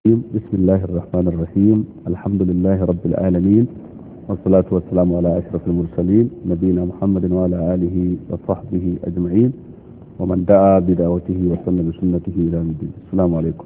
بسم الله الرحمن الرحيم. الحمد لله رب العالمين، والصلاة والسلام على أشرف المرسلين نبينا محمد وعلى آله وصحبه أجمعين ومن دعا بدعوته وسن بسنته إلى يوم الدين. السلام عليكم.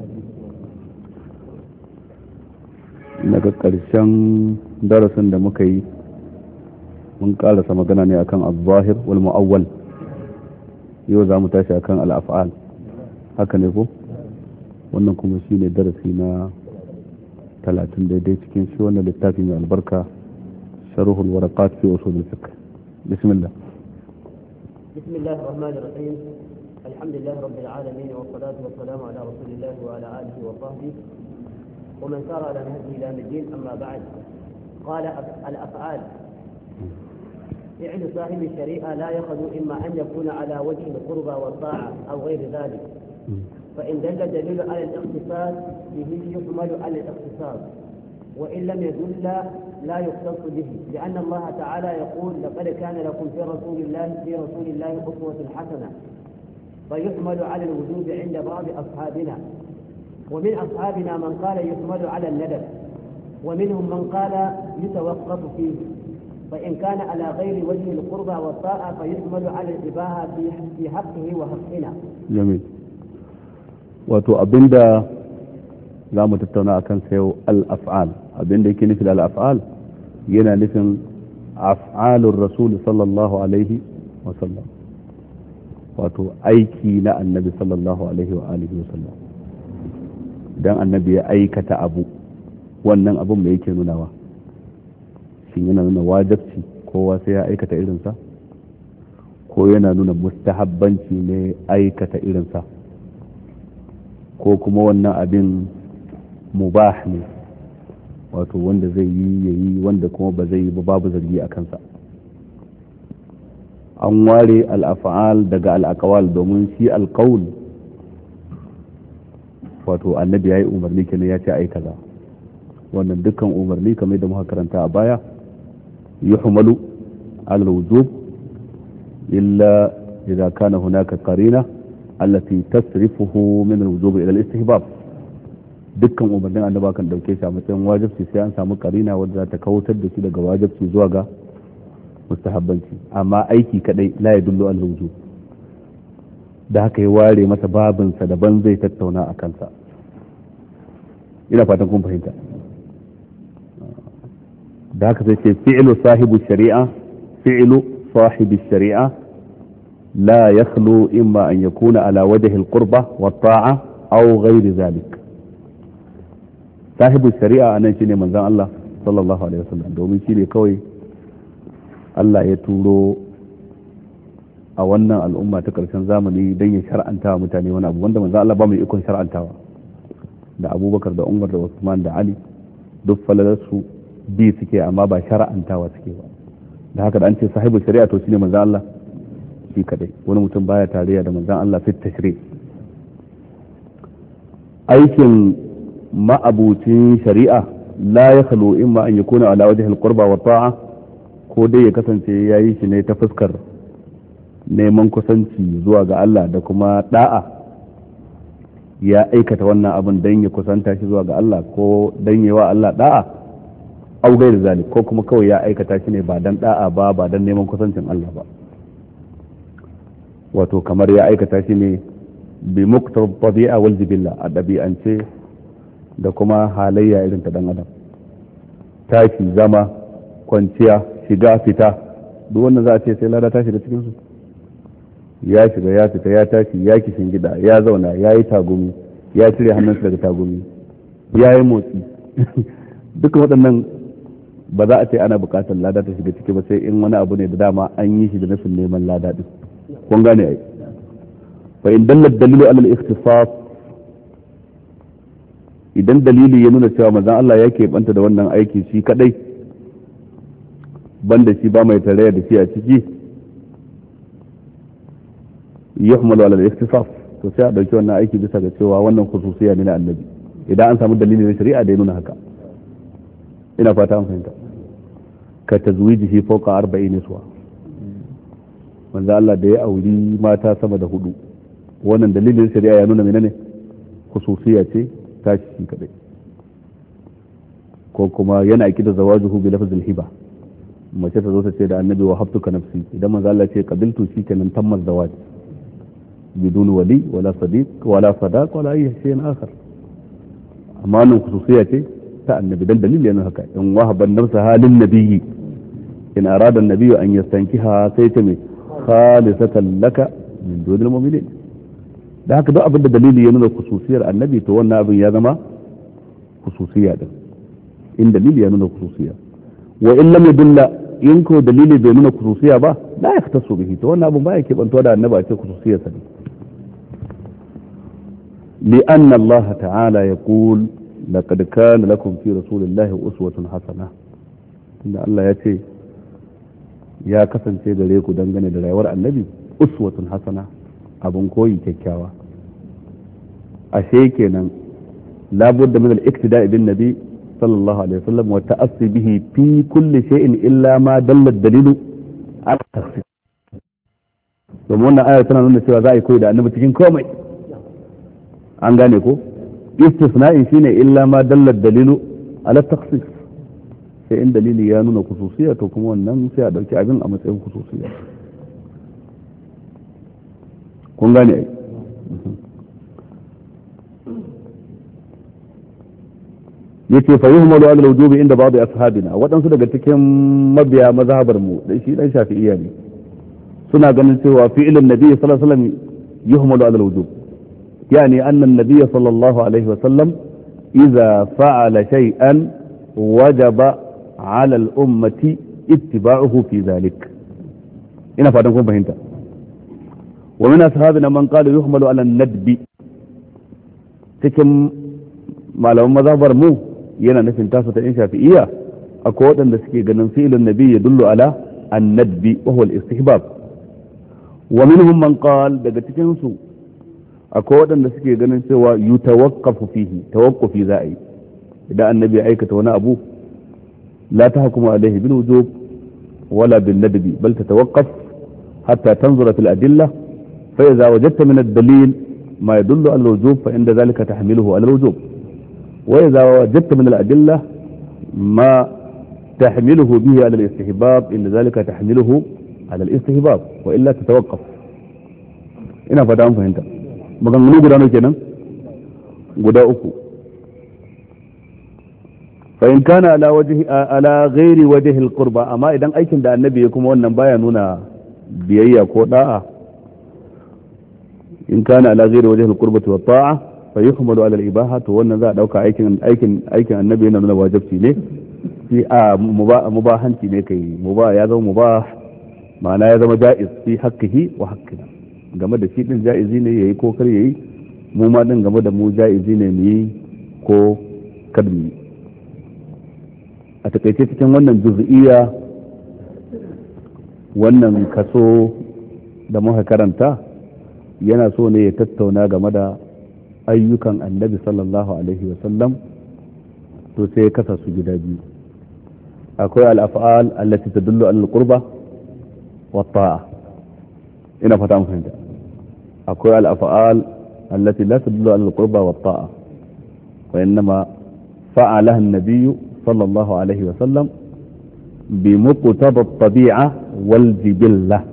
daga ƙarshen darasin da muka yi mun ƙarasa magana ne akan al-zahir wal mu'awwal. yau za mu tashi akan al-af'al, haka ne ko? wannan kuma shi ne darasi na 30 daidai cikin shi wannan littafi mai albarka sharhul waraqat fi usul al-fiqh. bismillah. bismillahir rahmanir rahim. alhamdulillahi rabbil alamin wa salatu wa salamu ala rasulillahi wa ala alihi wa sahbihi wa man sara ala nahjihi ila al-din. amma ba'd. qala al-af'al فعل صاحب الشريعة لا يخلو إما أن يكون على وجه القربى والطاعة أو غير ذلك. فإن دل دليل على الاختصاص به يحمل على الاختصاص، وإن لم يدل لا يختص به، لأن الله تعالى يقول: لقد كان لكم في رسول الله أسوة حسنة. فيحمل على الوجوب عند بعض أصحابنا، ومن أصحابنا من قال يحمل على الندب، ومنهم من قال يتوقف فيه. فإن كان على غير وجه القربى والطاعة فيحمل على الإباحة في حقه وحقنا. جميل. wato abinda za mu tattauna a kan sayo al-af'al, abinda yake nufi da al-af'al yana nufin af'alur rasul sallallahu alaihi wa sallam, wato aiki na annabi sallallahu alaihi wa alihi wa sallam. dan annabi ya aikata abu, wannan abun me yake nunawa? shin yana nuna wajibci kowa sai ya aikata irinsa, ko yana nuna mustahabbanci ne aikata irinsa, ko kuma wannan abin mubah ne, wato wanda zai yi yayi, wanda kuma ba zai yi ba babu zargi a kansa. an ware al-af'al daga al-aqwal domin shi al-qawl wato annabi yayi umarni kenan ya ce ai kaza. wannan dukkan umarni kamar da muka karanta a baya yuhmalu ala al-wujub illa idza kana hunaka qarina التي تصرفه من الوجوب الى الاستحباب. dukkan umarnin annaba kan dauke shi a matsayin wajibi sai an samu karina wanda za ta kautar da shi daga wajibi zuwa ga mustahabbanci, amma aiki kadai la yadullu al wujub. da haka ya ware masa babin sa daban zai tattauna a kansa. ina fatan kun fahimta. da haka sai ce fi'lu sahibi shari'a لا يخلو إما أن يكون على وجه القربة والطاعة أو غير ذلك. صاحب الشريعة أنا شيني من ذا الله صلى الله عليه وسلم، دومين شيني كوي الله يتولو أولنا الأمة تكرشن زامني دين شرع أنتها متاني وانا أبو واندا من ذا الله بامي يكون شرع أنتها. da abubakar da umar da usman da ali duk falalarsu bi suke amma ba shara'antawa suke ba. da haka da an ce sahibu shari'a to shine manzo Allah shi kadai, wani mutum baya tarayya da manzon Allah fit tashri'. aikin ma'abucin shari'a la yakhlu imma an yakuna ala wajhi al-qurba wa ta'a, ko dai ya kasance yayi shi ne ta fuskar neman kusanci zuwa ga Allah da kuma da'a, ya aikata wannan abin dan ya kusanta shi zuwa ga Allah ko dan yawa Allah da'a, au gairi zalik, ko kuma kawai ya aikata shi ne ba dan da'a ba dan neman kusancin Allah ba. wato kamar ya aikata shi ne bi muqtar tabi'a wal jibilla, a dabi'ance da kuma halayya irin ta dan adam. tashi, zama, kwanciya, shiga, fita, duk wannan za a ce sai lada ta shiga cikin su. ya shiga, ya fita, ya tashi, ya kishin gida, ya zauna, ya yi tagumi, ya cire hannunsa daga tagumi, ya yi motsi duk waɗannan ba za a ce ana buƙatar lada ta shiga ciki ba sai in wani abu ne da dama an yi shi da nufin neman lada din. kun gane ai. fa in dalla dalilu ala al-ikhtisas, idan dalili ya nuna cewa manzon Allah yake banta da wannan aiki shi kadai, banda shi ba mai tarayya da shi a ciki, yuhmalu ala al-ikhtisas, to sai a dauki wannan aiki bisa ga cewa wannan khususiya ne na annabi, idan an samu dalili na shari'a da ya nuna haka. ina fata an fahimta. ka tazwijihi fawqa 40 niswa, manzo Allah da ya auri mata sama da 4, wannan dalilin shari'a ya nuna menene khususiyya ce tashi kadai ko kuma yana aiki da zawajuhu bi lafzil hiba mace ta zo ta ce da annabi wa habtuka nafsi idan manzo Allah ce qabiltu shi kenan tamma zawaj bidun wali wala sadiq wala sadaq wala ayi shay'in akhar amma nan khususiyya ce ta annabi dan dalili yana haka in wahaba nafsa halin nabiyyi in arada an-nabiyyu an yastankiha sai ta mai khalisatan laka min dunil mu'minin da haka duk abin da dalili ya nuna khususiyar annabi to wannan abin ya zama khususiyya din in dalili ya nuna khususiyya wa in lam yadulla in ko dalili bai nuna khususiyya ba la yaktasu bihi to wannan abin ba yake bantuwa da annabi a ce khususiyar sa ne لأن الله تعالى يقول لقد كان لكم في رسول الله أسوة حسنة إن الله يتي يا كسن سيد ليكو دنغني درايور النبي أسوة حسنة أبن كوي كيكاوا أشيكنا لابد من الاقتداء بالنبي صلى الله عليه وسلم والتأسي به في كل شيء إلا ما دل الدليل على التخصيص ومن آية تنا سوى ذا يكوي دا النبي تكين كومي an gane ko istisna'in shine illa ma dalla dalilu ala takhsis sai in dalili ya nuna khususiyya to kuma wannan sai a dauki abin a matsayin khususiyya kun gane ai yace fa yuhmalu ala al-wujubi inda ba'd ashabina wadansu daga cikin mabiya mazhabar mu dan shi dan shafi'iyya ne suna ganin cewa fi'ilun nabi sallallahu alaihi wasallam yuhmalu ala al-wujub يعني أن النبي صلى الله عليه وسلم إذا فعل شيئا وجب على الأمة اتباعه في ذلك هنا فاتنكم فهمت ومن أصحابنا من قال يحمل على الندب تكم ما لو مذهب مو ينا نفن تاسة إنشاء في إياه أكوات أن نسكي قنن فعل النبي يدل على الندب وهو الاستحباب ومنهم من قال دقتكم سوء akwai waɗanda suke ganin cewa yutawaqqafu fihi tawaqqufi za a yi idan annabi ya aikata wani abu la tahkumu alaihi bil wujub wala bin nadbi bal tatawaqqaf hatta tanzura fil adilla fa idza wajadta min ad-dalil ma yadullu ala al-wujub fa inda dhalika tahmiluhu ala al-wujub wa idza wajadta min al-adilla ma tahmiluhu bihi ala al-istihbab inda dhalika tahmiluhu ala al-istihbab wa illa tatawaqqaf ina fata an fahimta maganganu guda nawa kenan guda uku fa in kana ala ghairi wajhi alqurba amma idan aikin da annabi ya kuma wannan baya nuna biyayya ko da'a in kana ala ghairi wajhi alqurbati wa ta'a fa yuhmalu ala al-ibaha to wannan za a dauka aikin annabi yana nuna wajibi ne fi mubahanci ne kai ya zama mubah ma'ana ya zama jaiz fi haqqihi wa haqqina game da shi din ja'izi ne yayi ko kar yayi mu ma din game da mu ja'izi ne mu yi ko kar mu yi a takaice cikin wannan juz'iyya wannan kaso da muka karanta yana so ne ya tattauna game da ayyukan annabi sallallahu alaihi wa sallam to sai ya kasa su gida biyu akwai al-af'al allati tadullu ala al-qurba wa ta'a ina fata mun fahimta akwai al-af'al allati la tadullu ala al-qurba wa ta'a wa innama fa'alaha an-nabiy sallallahu alaihi wa sallam bi muqtada at-tabi'a wal jibilla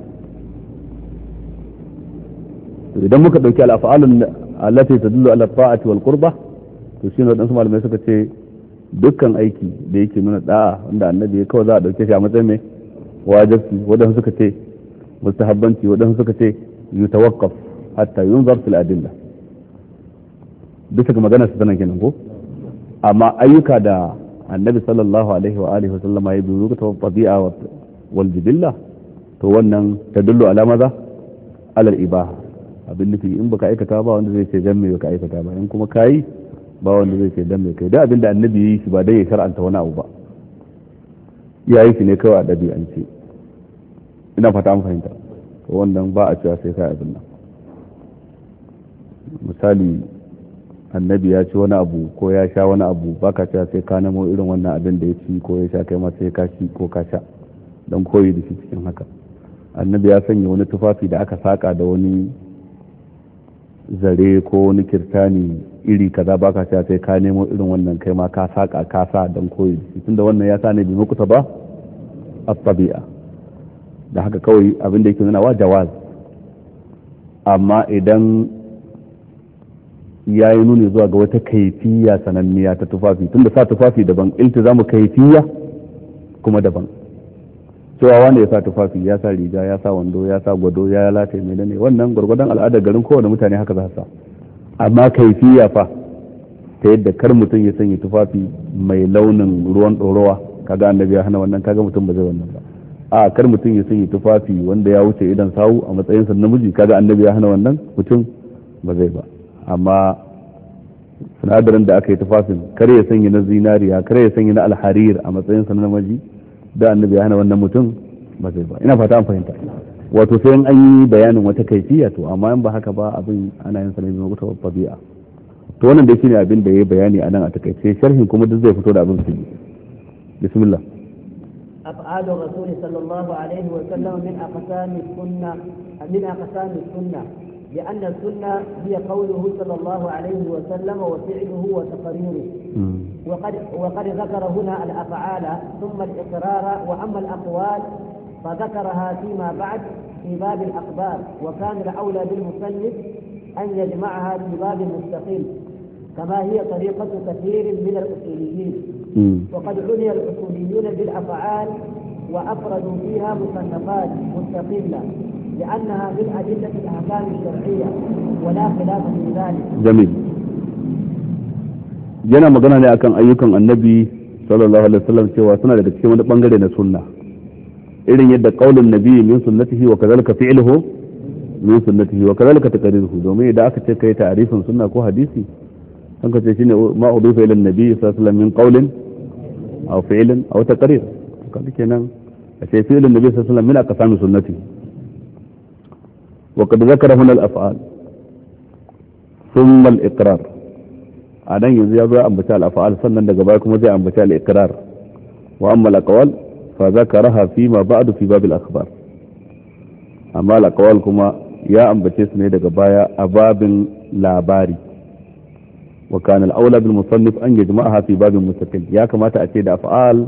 idan muka dauki al-af'al allati tadullu ala at-ta'ati wal qurba to shine wadansu malamai suka ce dukkan aiki da yake nuna da'a wanda annabi ya kawai za a dauke shi a matsayin mai wajibi wadansu suka ce mustahabbanci wadansu suka ce yutawaqqaf hatta yunzar fil adilla bisa ga magana su sanan kenan ko amma ayyuka da annabi sallallahu alaihi wa alihi wasallam ya bi ta tabi'a wal jibilla to wannan tadullu ala maza ala al-ibaha abin nufi in baka aikata ba wanda zai ce dan me baka aikata ba in kuma kai ba wanda zai ce dan me kai da abinda annabi yi shi ba dai ya shar'anta wani abu ba yayi shi ne kawai a dabi'ance ina fata an fahimta to wannan ba a cewa sai kai abin nan misali annabi ya ci wani abu ko ya sha wani abu baka cewa sai ka nemo irin wannan abin da ya ci ko ya sha kai ma sai ka ci ko ka sha dan koyi da shi cikin haka annabi ya sanya wani tufafi da aka saka da wani zare ko wani kirtani iri kaza baka cewa sai ka nemo irin wannan kai ma ka saka ka sa dan koyi tunda wannan ya sa ne bi muku ba at-tabi'a da haka kawai abin da yake nuna wa jawaz amma idan ya yi nuni zuwa ga wata kaifiya sananniya ta tufafi tunda sa tufafi daban iltizamu kaifiya kuma daban cewa wanda ya sa tufafi ya sa riga ya sa wando ya sa gwado ya lata mai ne wannan gwargwadon al'adar garin kowane mutane haka za su sa amma kaifiya fa ta yadda kar mutum ya sanya tufafi mai launin ruwan ɗorowa kaga annabi ya hana wannan kaga mutum ba zai wannan ba a kar mutum ya sanya tufafi wanda ya wuce idan sawu a matsayin sa namiji kaga annabi ya hana wannan mutum ba zai ba amma sinadarin da aka yi tufafin kar ya sanya na zinariya kar ya sanya na alharir a matsayin sa na namiji da annabi ya hana wannan mutum ba zai ba ina fata an fahimta wato sai an yi bayanin wata kaifiya to amma in ba haka ba abin ana yin sa ne mai wata tabi'a to wannan dai shine abin da yayi bayani anan a takaice sharhin kuma duk zai fito da abin su bismillah أفعال الرسول صلى الله عليه وسلم من أقسام السنة لأن السنة هي قوله صلى الله عليه وسلم وفعله وتقريره وقد ذكر هنا الأفعال ثم الإقرار وأما الأقوال فذكرها فيما بعد في باب الأخبار وكان الأولى بالمصنف أن يجمعها في باب مستقل كما هي طريقة كثير من الأصوليين وقد عني الأصوليون بالأفعال وأفردوا فيها مصنفات مستقلة لأنها من أدلة الأحكام الشرعية ولا خلاف في ذلك. جميل. yana magana ne akan ayyukan annabi sallallahu alaihi wasallam cewa suna daga cikin wani bangare na sunna irin yadda qaulun nabi min sunnatihi wa kadhalika fi'luhu min sunnatihi wa kadhalika taqriruhu domin idan aka ce kai ta'rifin sunna ko hadisi an ka ce shine ma udifa ila nabi sallallahu alaihi wasallam min qaulin aw fi'lin aw taqrir kaga kenan a ce fi'lun nabi sallallahu alaihi wasallam min aqsami sunnatihi wa qad zakara huna al-af'al thumma al-iqrar a nan yanzu ya zo ya ambaci al-af'al sannan daga baya kuma zai ambaci al-iqrar wa amma al-aqwal fa zakaraha fi ma ba'du fi bab al-akhbar amma al-aqwal kuma ya ambace su ne daga baya a babin labari wa kana al-aula bil musannif an yajma'aha fi babin mustaqil ya kamata a ce da af'al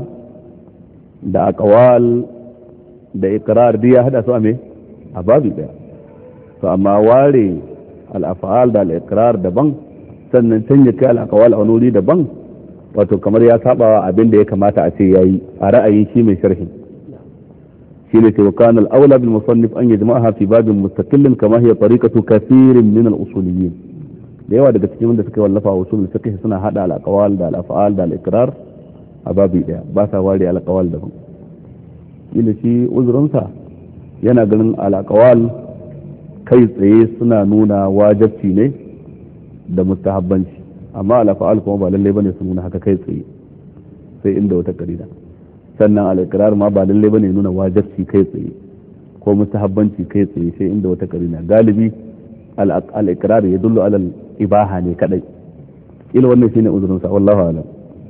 da aqwal da iqrar ya hada su a me a babi daya to amma ware al-af'al da al-iqrar daban sannan canja kai al-aqwal a wuri daban wato kamar ya saba abin da ya kamata a ce yayi a ra'ayin shi mai sharhi shine ce kana al-aula bil musannif an yajma'aha fi babin mustaqillin kama hiya tariqatu kathirin min al-usuliyyin da yawa daga cikin wanda suka wallafa usul fiqh suna hada al-aqwal da al-af'al da al-iqrar a babi daya ba sa ware al-aqwal daban ila shi uzurunsa yana ganin al-aqwal kai tsaye suna nuna wajibci ne da mustahabbanci amma al-af'al kuma ba lalle bane su nuna haka kai tsaye sai inda wata karina sannan al-iqrar ma ba lalle bane nuna wajibi kai tsaye ko mustahabbanci kai tsaye sai inda wata karina galibi al-iqrar yadullu ala al-ibaha ne kadai ila wannan shine uzurin sa wallahu a'lam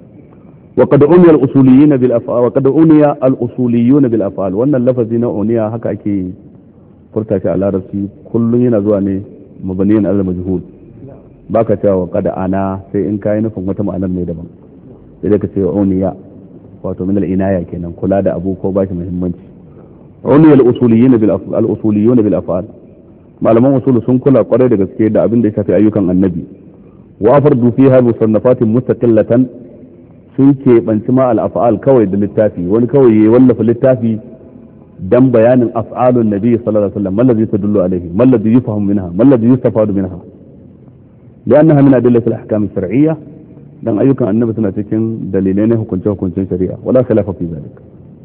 wa qad uniya al-usuliyyin bil af'al wa qad uniya al-usuliyyun bil af'al wannan lafazi na uniya haka ake furta shi a larabci kullun yana zuwa ne mabniyan ala majhul baka cewa qad ana sai in kai nufin wata ma'anar ne daban sai ka ce uniya wato min al-inaya kenan kula da abu ko bashi muhimmanci uniya al-usuliyyin bil af'al malaman usul sun kula kwarai da gaske da abin da ya shafi ayyukan annabi wa fardu fiha musannafatin mustaqillatan sun ke banci ma al-af'al kawai da littafi wani kawai ya wallafa littafi dan bayanin af'alun nabi sallallahu alaihi wasallam mallazi tadullu alaihi mallazi yufhamu minha mallazi yustafadu minha لأنها من أدلة الأحكام الشرعية لأن أيوكا النبي صلى الله عليه وسلم دليلين كنتين شريعة ولا خلاف في ذلك.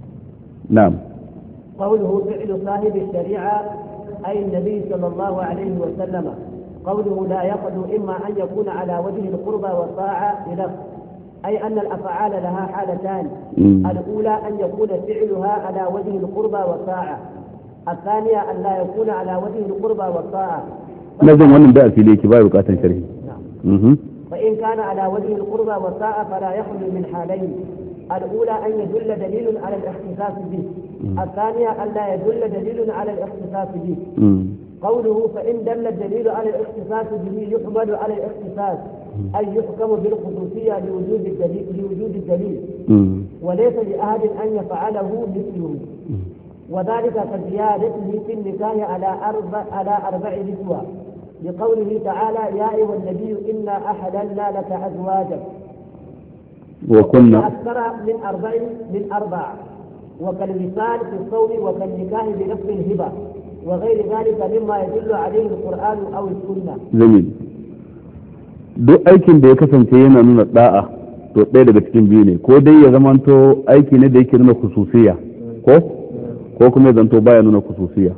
نعم. قوله فعل صاحب الشريعة أي النبي صلى الله عليه وسلم قوله لا يقض إما أن يكون على وجه القربى والطاعة بلفظ أي أن الأفعال لها حالتان الأولى أن يكون فعلها على وجه القربى والطاعة الثانية أن لا يكون على وجه القربى والطاعة لازم أن نبدأ في ليك باي وقاتا شرعي. نعم. فإن كان على وجه القربى والطاعة فلا يخلو من حالين الأولى أن يدل دليل على الاختصاص به الثانية أن لا يدل دليل على الاختصاص به قوله فإن دل الدليل على الاختصاص به يحمل على الاختصاص أي يحكم بالخصوصية لوجود الدليل وليس لأحد أن يفعله مثله وذلك كزيادته في النكاح على أربع نسوة لقوله تعالى يا أيها النبي إنا أحللنا لك أزواجك وكنا أكثر من أربع وكالوصال في الصوم وكالنكاح بنفس الهبة وغير ذلك مما يدل عليه القرآن أو السنة. جميل. duk aikin da ya kasance yana nuna da'a to ɗaya daga cikin biyu ne ko dai ya zamanto aiki ne da yake nuna khususiyya ko kuma ya zanto baya nuna khususiyya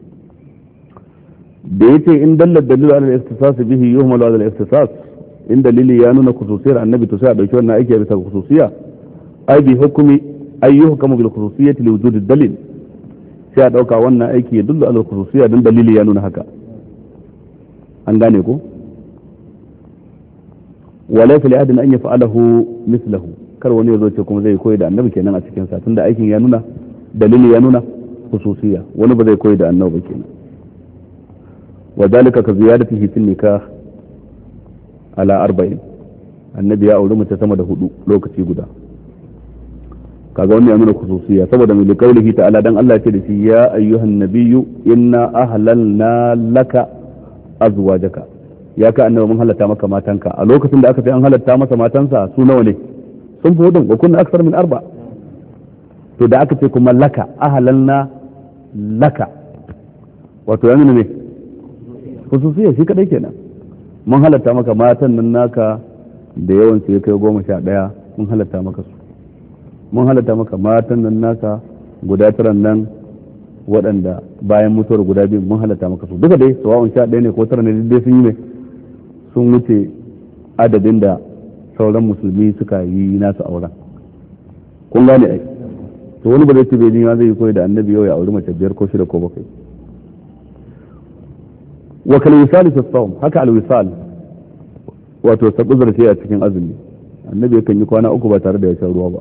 da yace in dallar dalilu ala al-istisas bihi yuhmalu ala al-istisas in dalili ya nuna khususiyar annabi to sai a dauki wannan aiki bisa khususiyya ai bi hukumi ay yuhkamu bil khususiyyati li wujud ad-dalil sai a dauka wannan aiki ya dullu ala al-khususiyya dan dalili ya nuna haka an gane ko walaysa li adin an yaf'alahu mithluhu kar wani yazo ce kuma zai koyi da annabi kenan a cikin sa tunda aikin ya nuna dalili ya nuna khususiyya wani ba zai koyi da annabi kenan wadalika ka ziyadatihi fil nikah ala 40 annabi ya aure mace sama da 4 lokaci guda kaga wannan ya nuna khususiyya saboda mai kaulihi ta'ala dan Allah ya ce da shi ya ayyuhan nabiyyu inna ahlalna laka azwajaka ya ka annabi mun halatta maka matanka a lokacin da aka ce an halatta masa matansa su nawa ne sun fi hudun wa kunna aksar min 4 to da aka ce kuma laka ahlalna laka wato ya nuna ne khususiyya shi kadai kenan mun halatta maka matan nan naka da yawan su ya kai 11 mun halatta maka su mun halatta maka matan nan naka guda 9 nan waɗanda bayan mutuwar guda 2 mun halatta maka su duka dai sawa'un 11 ne ko 9 ne dai sun yi ne sun wuce adadin da sauran musulmi suka yi nasu auren kun gane ai to wani ba zai ce bai ni ma zai yi koyi da annabi yau ya auri mace 5 ko 6 ko 7 wa kal wisal fi sawm haka al wisal wato sabuzar ce a cikin azumi annabi yakan yi kwana 3 ba tare da ya sha ruwa ba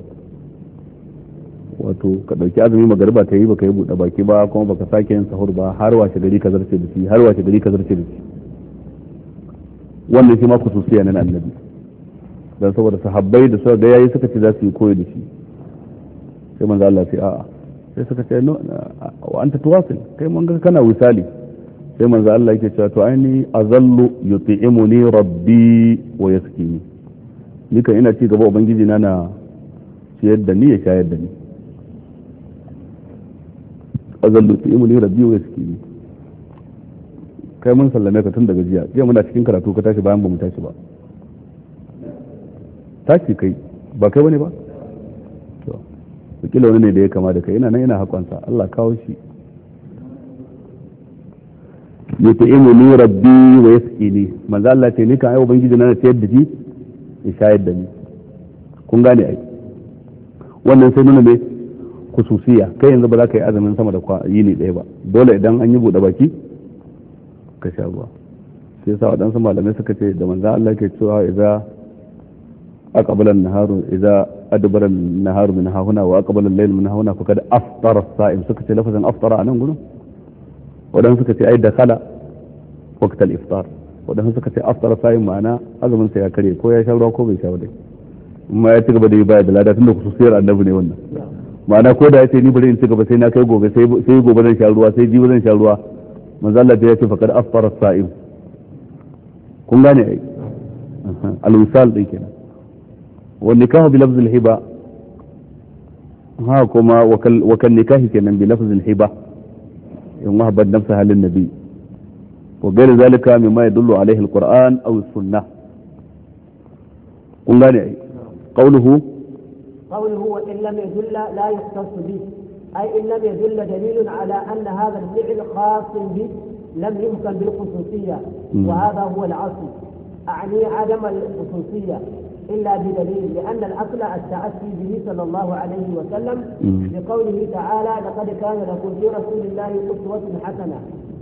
wato ka dauki azumi magariba ta yi baka yi bude baki ba kuma baka sake yin sahur ba har washe gari ka zarce da shi har washe gari ka zarce da shi wannan shi ma khususiya ne na annabi dan saboda sahabbai da suka ga yayi suka ce za su yi koyi da shi sai manzo Allah sai a'a sai suka ce wa anta tuwasil kai mun ga kana wisali sai manzo Allah yake cewa to aini azallu yut'imuni rabbi wa yaskini ni kan ina ci gaba ubangiji na ciyar da ni ya shayar da ni azallu yut'imuni rabbi wa yaskini kai mun sallame ka tun daga jiya muna cikin karatu ka tashi bayan ba mu tashi ba tashi kai ba kai bane ba to kila wani ne da ya kama da kai ina nan ina hakonsa Allah kawo shi yut'imuni rabbi wa yaskini manzo Allah ce ni kan ai ubangiji na ciyar da shi ya shayar da ni kun gane ai wannan sai nuna me khususiya kai yanzu ba za ka yi azumin sama da yini ɗaya ba dole idan an yi buɗe baki ka sha ruwa sai sa waɗansu malamai suka ce da manzo Allah ke cewa idza aqbala an-naharu idza adbara an-naharu min hahuna wa aqbala al-layl min hahuna fa kad aftara as-sa'im suka ce lafazin aftara anan gurin waɗansu suka ce ai dakhala waqt al-iftar waɗansu suka ce aftara as-sa'im ma'ana azumin sa ya kare ko ya sha ruwa ko bai sha ba amma ya ci gaba da yi baya da lada tunda kususiyar annabi ne wannan ma'ana ko da ya ce ni bari in ci gaba sai na kai gobe sai gobe zan sha ruwa sai jibi zan sha ruwa manzo Allah ya ce faqad afṭara as-sa'im kun gane ai al-wisal din kenan wa nikahu bi lafz al-hiba ha kuma wa kan nikahi kenan bi lafz al-hiba in wahabat nafsaha lin-nabi wa ghayr zalika mimma yadullu alayhi al-Qur'an aw as-sunnah kun gane ai qawluhu وإن لم يدل لا يختص به أي إن لم يدل دليل على أن هذا الفعل خاص به لم يمكن بالخصوصية وهذا هو الأصل أعني عدم الخصوصية إلا بدليل لأن الأصل التأسي به صلى الله عليه وسلم بقوله تعالى لقد كان لكم في رسول الله أسوة حسنة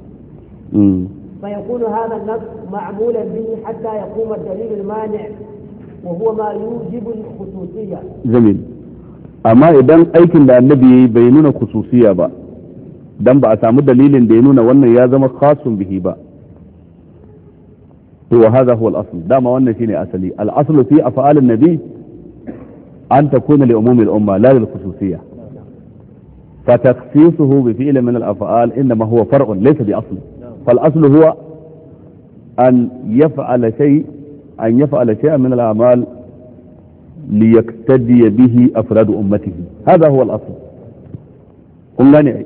فيكون هذا النص معمولا به حتى يقوم الدليل المانع وهو ما يوجب الخصوصية. جميل. amma idan aikin da annabi bai nuna khususiya ba dan ba a samu dalilin da ya nuna wannan ya zama khasun bihi ba to hadha huwa al-asl dama wannan shine asali al-aslu fi af'al an-nabi an takuna li umumi al-umma la lil khususiyyah فتخصيصه بفعل من الأفعال إنما هو فرع ليس بأصل فالأصل هو أن يفعل شيئا من الأعمال ليقتدي به أفراد أمته هذا هو الأصل قلنا نعي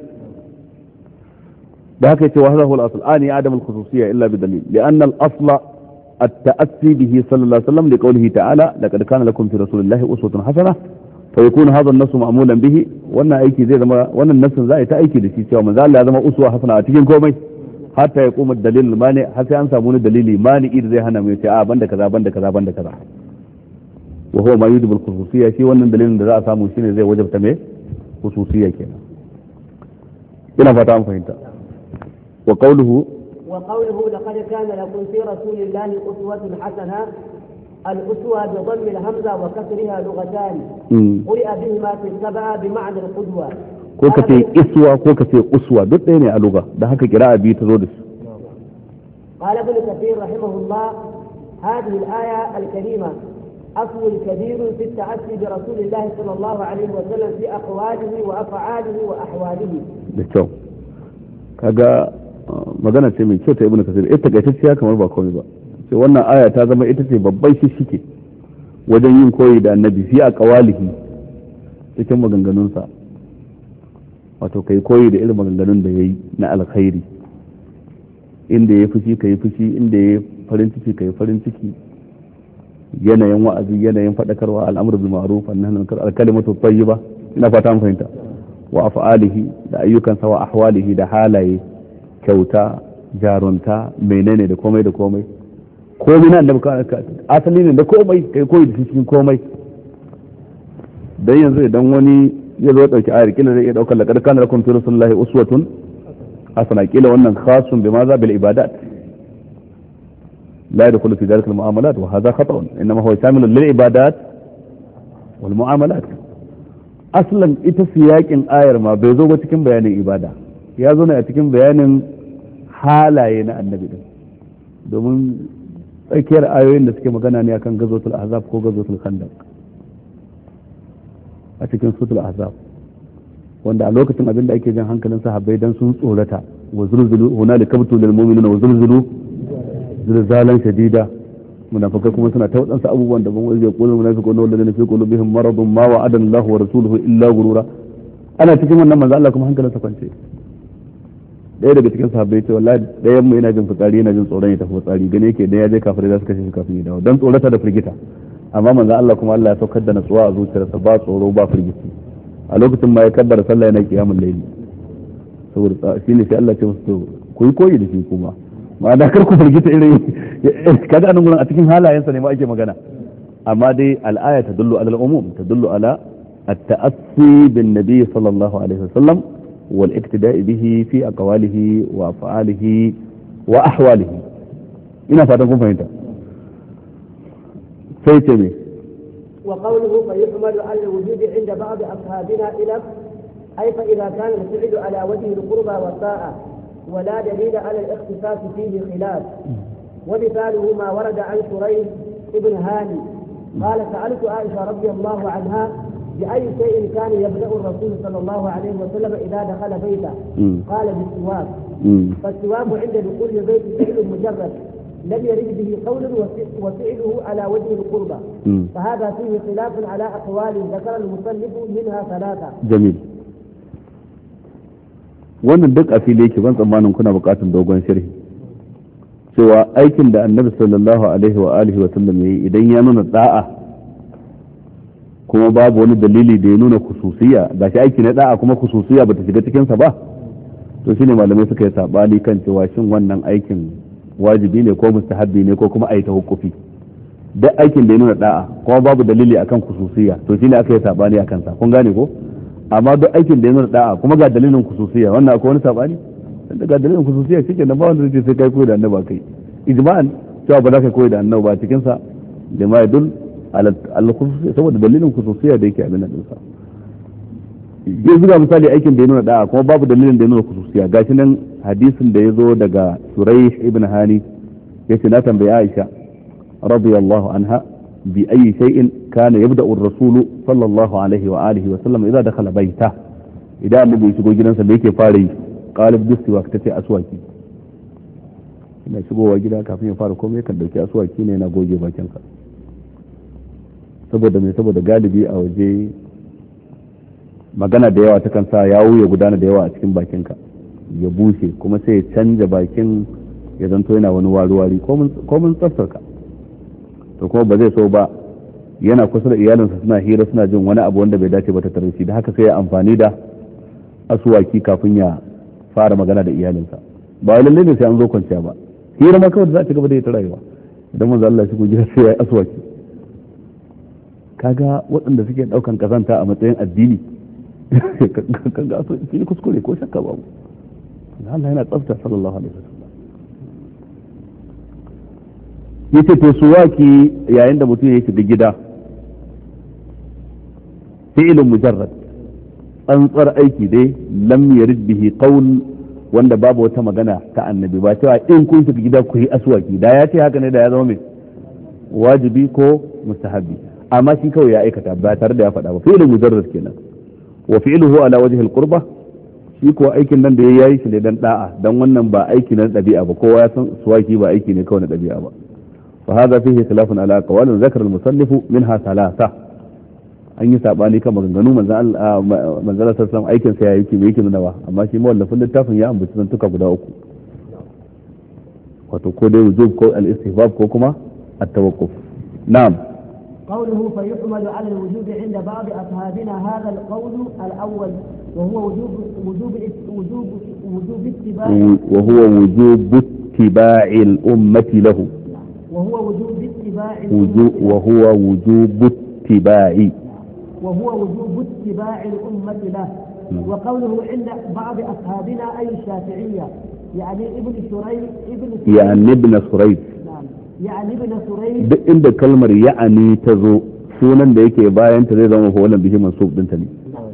بهكذا وهذا هو الأصل آني عدم الخصوصية إلا بدليل لأن الأصل التأسي به صلى الله عليه وسلم لقوله تعالى لقد كان لكم في رسول الله أسوة حسنة فيكون هذا النص معمولا به وانا ايكي زي زما وانا النص زي تا ايكي دشي cewa manzo Allah ya zama uswa hasana a cikin komai hatta ya kuma dalil mani har sai an samu wani dalili mani idan zai hana mai ce a banda kaza banda kaza banda kaza wa huwa ma yujibu al-khususiyya shi wannan dalilin da za a samu shine zai wajabta me khususiyya kenan ina fata an fahimta wa qawluhu laqad kana lakum fi rasulillahi uswatun hasana الأسوة بضم الهمزة وكسرها لغتان قرئ بهما في السبعة بمعنى القدوة ko ka ce iswa ko ka ce uswa duk ɗaya ne a lugha da haka kira'a biyu ta zo da su قال ابن كثير رحمه الله هذه الآية الكريمة أصل كبير في التأسي برسول الله صلى الله عليه وسلم في أقواله وأفعاله وأحواله da kyau kaga magana ce mai kyau ta ibn Kathir ita takaitacciya kamar ba komai ba sai wannan aya ta zama ita ce babban shishike wajen yin koyi da annabi fi a kawalihi cikin maganganunsa wato kai koyi da irin maganganun da ya yi na alkhairi inda ya fushi ka yi fushi inda ya farin ciki ka yi farin ciki yanayin wa'azi yanayin faɗakarwa al'amur bil ma'ruf annahi munkar al-kalimatu tayyiba ina fata an fahimta wa af'alihi da ayyukansa wa ahwalihi da halaye kyauta jarunta menene da komai da komai komai na da asali ne da komai kai koyi da cikin komai dan yanzu idan wani ya zo dauki ayar kila zai iya daukar laqad kana lakum fi rasulillahi uswatun hasana kila wannan khasun bima za bil ibadat la yadkhulu fi dhalika al muamalat wa hadha khata'un inma huwa shamilun lil ibadat wal muamalat aslan ita siyakin ayar ma bai zo ba cikin bayanin ibada ya zo ne a cikin bayanin halaye na annabi din domin tsakiyar ayoyin da suke magana ne akan gazotul ahzab ko gazotul khandaq a cikin suratul ahzab wanda a lokacin abin da ake jan hankalin sahabbai dan sun tsorata wa zulzulu hunalika kabtu lil mu'minina wa zulzulu zilzalan shadida munafikai kuma suna ta wadansu abubuwan da ban wai yaqulu munafiquna walladhina fi qulubihim maradun ma wa'ada Allahu wa rasuluhu illa ghurura ana cikin wannan manzo Allah kuma hankalinsa kwance daya daga cikin sahabbai ce wallahi dayan mu yana jin fitsari yana jin tsoron ya tafi fitsari gane yake dan ya je kafirai za su kashe shi kafin ya dawo dan tsorata da firgita amma manzo Allah kuma Allah ya saukar da natsuwa a zuciyarsa ba tsoro ba firgici a lokacin ma ya kaddara sallah yana kiyamul layli saboda shine sai Allah ya ce musu ku yi koyi da shi kuma ma'ana kar ku firgita irin kaga anan gurin a cikin halayensa ne ma ake magana amma dai al-aya tadullu ala al-umum tadullu ala at-ta'assi bin nabi sallallahu alaihi wasallam والاقتداء به في أقواله وأفعاله وأحواله إنا فاتنكم فهمت سيتمي وقوله فيحمل على الوجود عند بعض أصحابنا إلى أي فإذا كان الفعل على وجه القربى والطاعة ولا دليل على الاختصاص فيه خلاف ومثاله ما ورد عن شريح ابن هاني قال سألت عائشة رضي الله عنها بأي شيء كان يبدأ الرسول صلى الله عليه وسلم إذا دخل بيته قال بالسواك فالسواك عند دخول البيت فعل مجرد لم يرد به قول وفعله على وجه القربة فهذا فيه خلاف على أقوال ذكر المصنف منها ثلاثة جميل wannan duk a fili yake ban tsammanin kuna bukatun dogon sharhi cewa aikin da annabi sallallahu alaihi wa alihi wa sallam yayi idan ya nuna da'a kuma babu wani dalili da ya nuna khususiyya gashi aiki na da'a kuma khususiyya bata shiga cikin sa ba to shine malamai suka yi sabani kan cewa shin wannan aikin wajibi ne ko mustahabbi ne ko kuma ayi tahukkufi duk aikin da ya nuna da'a kuma babu dalili akan khususiyya to shine aka yi sabani akan sa kun gane ko amma duk aikin da ya nuna da'a kuma ga dalilin khususiyya wannan akwai wani sabani ga dalilin khususiyya shike nan ba wanda zai sai kai koyi da annabi kai ijma'an cewa ba za ka koyi da annabi ba cikin sa lima yadul al-khususiyya saboda dalilin khususiyya da yake abin nan sa yanzu ga misali aikin da ya nuna da'a kuma babu dalilin da ya nuna khususiya gashi nan hadisin da ya zo daga Shuraih ibn Hani yace na tambayi Aisha radiyallahu anha bi ayi shay'in kana yabda'u ar-rasulu sallallahu alaihi wa alihi wa sallam idza dakhala bayta idan annabi ya shigo gidansa me yake fara yi qala bisiwak tace aswaki ina shigowa gida kafin ya fara komai kan dauki aswaki ne na goge bakinsa saboda galibi a waje magana da yawa takan sa yawo ya gudana da yawa a cikin bakinka ya bushe kuma sai ya canja bakin ya zanto yana wani wari ko mun tsaftarka to kuma ba zai so ba yana kusa da iyalinsa suna hira suna jin wani abu wanda bai dace ba ta tare shi da haka sai ya amfani da asuwaki kafin ya fara magana da iyalinsa ba lalle ne sai an zo kwanciya ba hira ma kawai za ta gaba da ita rayuwa idan manzo Allah shi ko gida sai ya yi asuwaki kaga waɗanda suke ɗaukan kazanta a matsayin addini kaga su yi kuskure ko shakka babu Allah yana tsafta sallallahu alaihi wasallam yace to suwaki yayin da mutum ya shiga gida fi'lun mujarrad tsantsar aiki dai lam yarid bihi qawl wanda babu wata magana ta annabi ba cewa in kun shiga gida ku yi aswaki da ya ce haka ne da ya zama mai wajibi ko mustahabi amma shi kawai ya aikata ba tare da ya faɗa ba fi'lun mujarrad kenan wa fi'luhu ala wajhi al-qurba shi ko aikin nan da yayi shi ne dan da'a dan wannan ba aiki na dabi'a ba kowa ya san suwaki ba aiki ne kawai na dabi'a ba fa hadha fihi khilafun ala aqwalin zakara al-musannif minha thalatha an yi sabani kan maganganu manzon Allah sallallahu aikin sa yake me yake nuna ba amma shi mawallafin littafin ya ambaci zantuka guda uku wato ko dai wujub ko al-istihbab ko kuma at-tawaqquf na'am قوله فيحمل على الوجوب عند بعض أصحابنا هذا القول الأول وهو وجوب اتباع الأمة له وهو وجوب اتباع الأمة له وقوله عند بعض أصحابنا أي الشافعية يعني ابن سريج يعني ابن سريج duk inda kalmar ya'ani ta zo sunan da yake bayan ta zai zama fa wannan bihi mansub din ta ne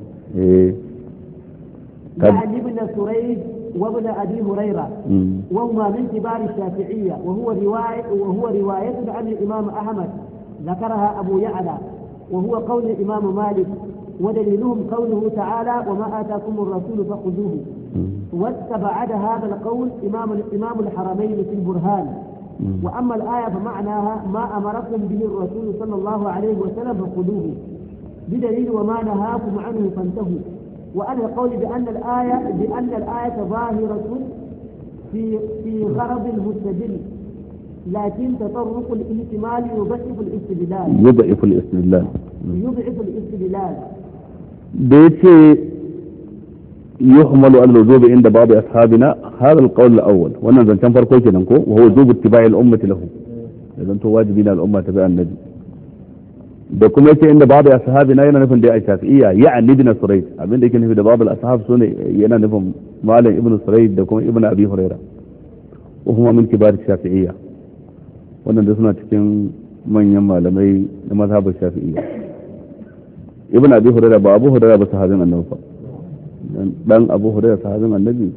يعني ابن سريج وابن ابي هريره وهما من كبار الشافعيه وهو روايه عن الامام احمد ذكرها ابو يعلى وهو قول الامام مالك ودليلهم قوله تعالى وما اتاكم الرسول فخذوه واستبعد هذا القول امام الحرمين في البرهان وأما الآية فمعناها ما أمركم به الرسول صلى الله عليه وسلم فخذوه بدليل وما نهاكم عنه فانتهوا وأنا القول بأن الآية ظاهرة في غرض المستدل لكن تطرق الاحتمال يضعف الاستدلال بيتي يحمل على الوجوب عند بعض أصحابنا هذا القول الأول وأنا زنتم فرقوا كننكو وهو وجوب اتباع الأمة له إذا أنتم واجبين الأمة تبع النبي بكم يأتي عند بعض أصحابنا ينا نفهم دي الشافعية يعني ابن سريج أبين دي كان في بعض الأصحاب سنة ينا نفهم مالك ابن سريج دكم ابن أبي هريرة وهما من كبار الشافعية وأنا دسنا تكين من يما لمي مذهب الشافعية ابن أبي هريرة بأبو هريرة بصحابين النوفا dan Abu Hurairah sahabin Annabi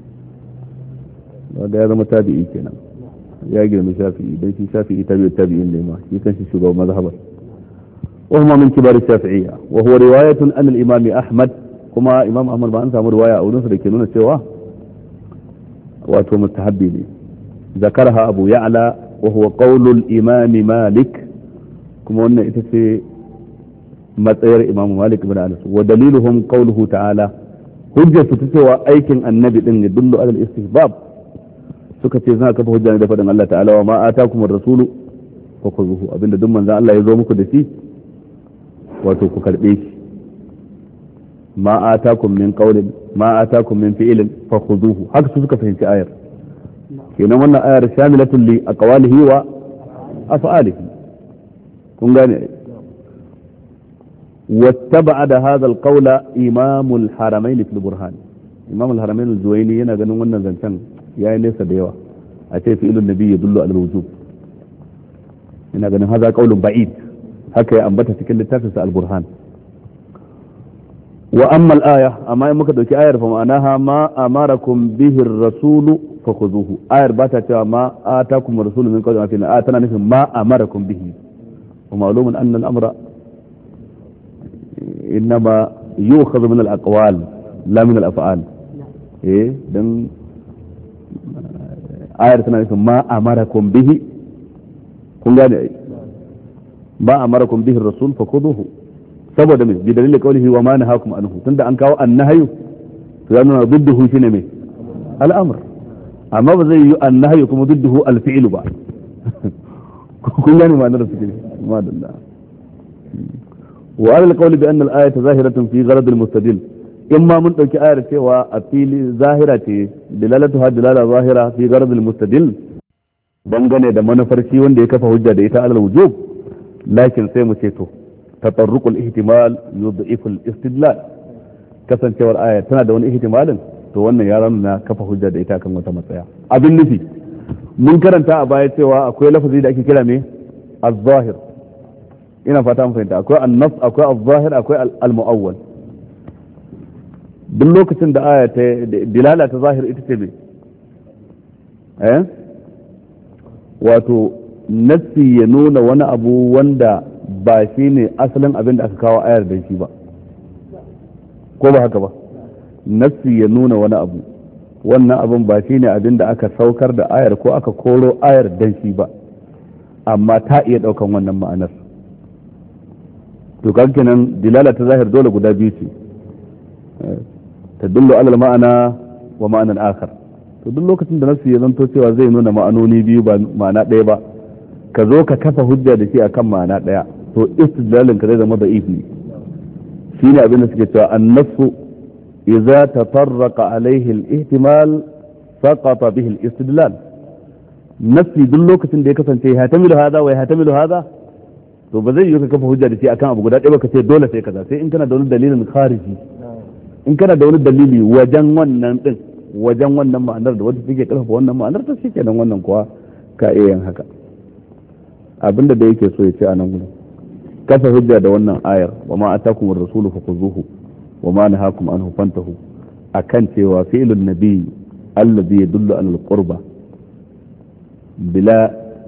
wanda ya zama tabi'i kenan ya girma Shafi'i dan shi Shafi'i tabi'in ne ma shi kanshi shugaban mazhabar wa huma min kibar Shafi'iyya wa huwa riwayatun an al-Imam Ahmad kuma Imam Ahmad ba an samu riwaya a wurin sa dake nuna cewa wato mustahabbi ne zakaraha Abu Ya'la wa huwa qawlu al-Imam Malik kuma wannan ita ce matsayar Imam Malik ibn Anas wa daliluhum qawluhu ta'ala hujjar su ta cewa aikin annabi din ya dullu alal istihbab suka ce zaka kafa hujja ne da fadin Allah ta'ala wa ma atakum ar-rasulu fakhuzuhu abinda duk manzon Allah ya zo muku da shi wato ku karbe shi ma atakum min qawlin ma atakum min fi'lin fakhuzuhu haka su suka fahimci ayar kenan wannan ayar shamilatun li aqwalihi wa af'alihi kun gane واتبع هذا القول امام الحرمين في البرهان امام الحرمين الزويني yana ganin wannan zancen yayi nesa da yawa a ce fi ilun nabi yadullu al wujub ina ganin hada qaulun ba'id haka ya ambata cikin littafin sa al burhan wa amma al-aya amma in muka dauki ayar fa ma'anaha ma amarakum bihi ar-rasulu fakhuzuhu ayar ba ta cewa ma atakum ar-rasulu min qawli atina a tana nufin ma amarakum bihi wa ma'lumun anna al-amra inma yu'khadhu min al-aqwal la min al-af'al dan ayar tana nufin ma amarakum bihi kun gane ai ma amarakum bihi ar-rasul fakhuzuhu saboda mai bi dalilin kaulihi wa ma nahakum anhu tunda an kawo annahyu to ya nuna dudduhu shine mai al'amr amma ba zai yi annahyu kuma dudduhu al-fi'lu ba kun gane ma'anar su ne madalla wa ala qawli bi anna al-ayata zahiratun fi gharad al-mustadil imma mun dauki ayar cewa a fili zahira ce dalalatuha dalala zahira fi gharad al-mustadil dangane da manufar shi wanda ya kafa hujja da ita alal wujub lakin sai mu ce to تطرق الاحتمال يضعف الاستدلال kasancewar aya tana da wani ihtimalin to wannan ya na kafa hujja da ita kan wata matsaya abin nufi mun karanta a baya cewa akwai lafazi da ake kira me az-zahir ina fata mun fahimta akwai an-nas akwai az-zahir akwai al-mu'awwal duk lokacin da aya ta dilala ta zahir ita ce me wato nassi ya nuna wani abu wanda ba shi ne asalin abin da aka kawo ayar da shi ba ko ba haka ba nassi ya nuna wani abu wannan abin ba shi ne abin da aka saukar da ayar ko aka koro ayar dan shi ba amma ta iya daukan wannan ma'anar to kankinan dilala ta zahir dole guda biyu ce tadullu alal ma'ana wa ma'anan akhar to duk lokacin da nassi ya zanto cewa zai nuna ma'anoni biyu ba ma'ana ɗaya ba ka zo ka kafa hujja da shi akan ma'ana ɗaya to istidlalin ka zai zama da ifi shine abin da suke cewa annasu idza tatarraqa alaihi al-ihtimal saqata bihi al-istidlal nafsi duk lokacin da ya kasance ya hatamilu hada wa ya hatamilu hada to ba zai yi ka kafa hujja da shi akan abu guda ɗaya ba ka ce dole sai kaza sai in kana da wani dalilin khariji in kana da wani dalili wajen wannan din wajen wannan ma'anar da wanda take karfafa wannan ma'anar ta shikenan wannan kuwa ka iya yin haka abinda da yake so ya ce a nan gudu kafa hujja da wannan ayar wa ma atakum ar-rasulu fakhuzuhu wa ma nahakum anhu fantahu akan cewa fi'lun nabiy alladhi yadullu ala al-qurba bila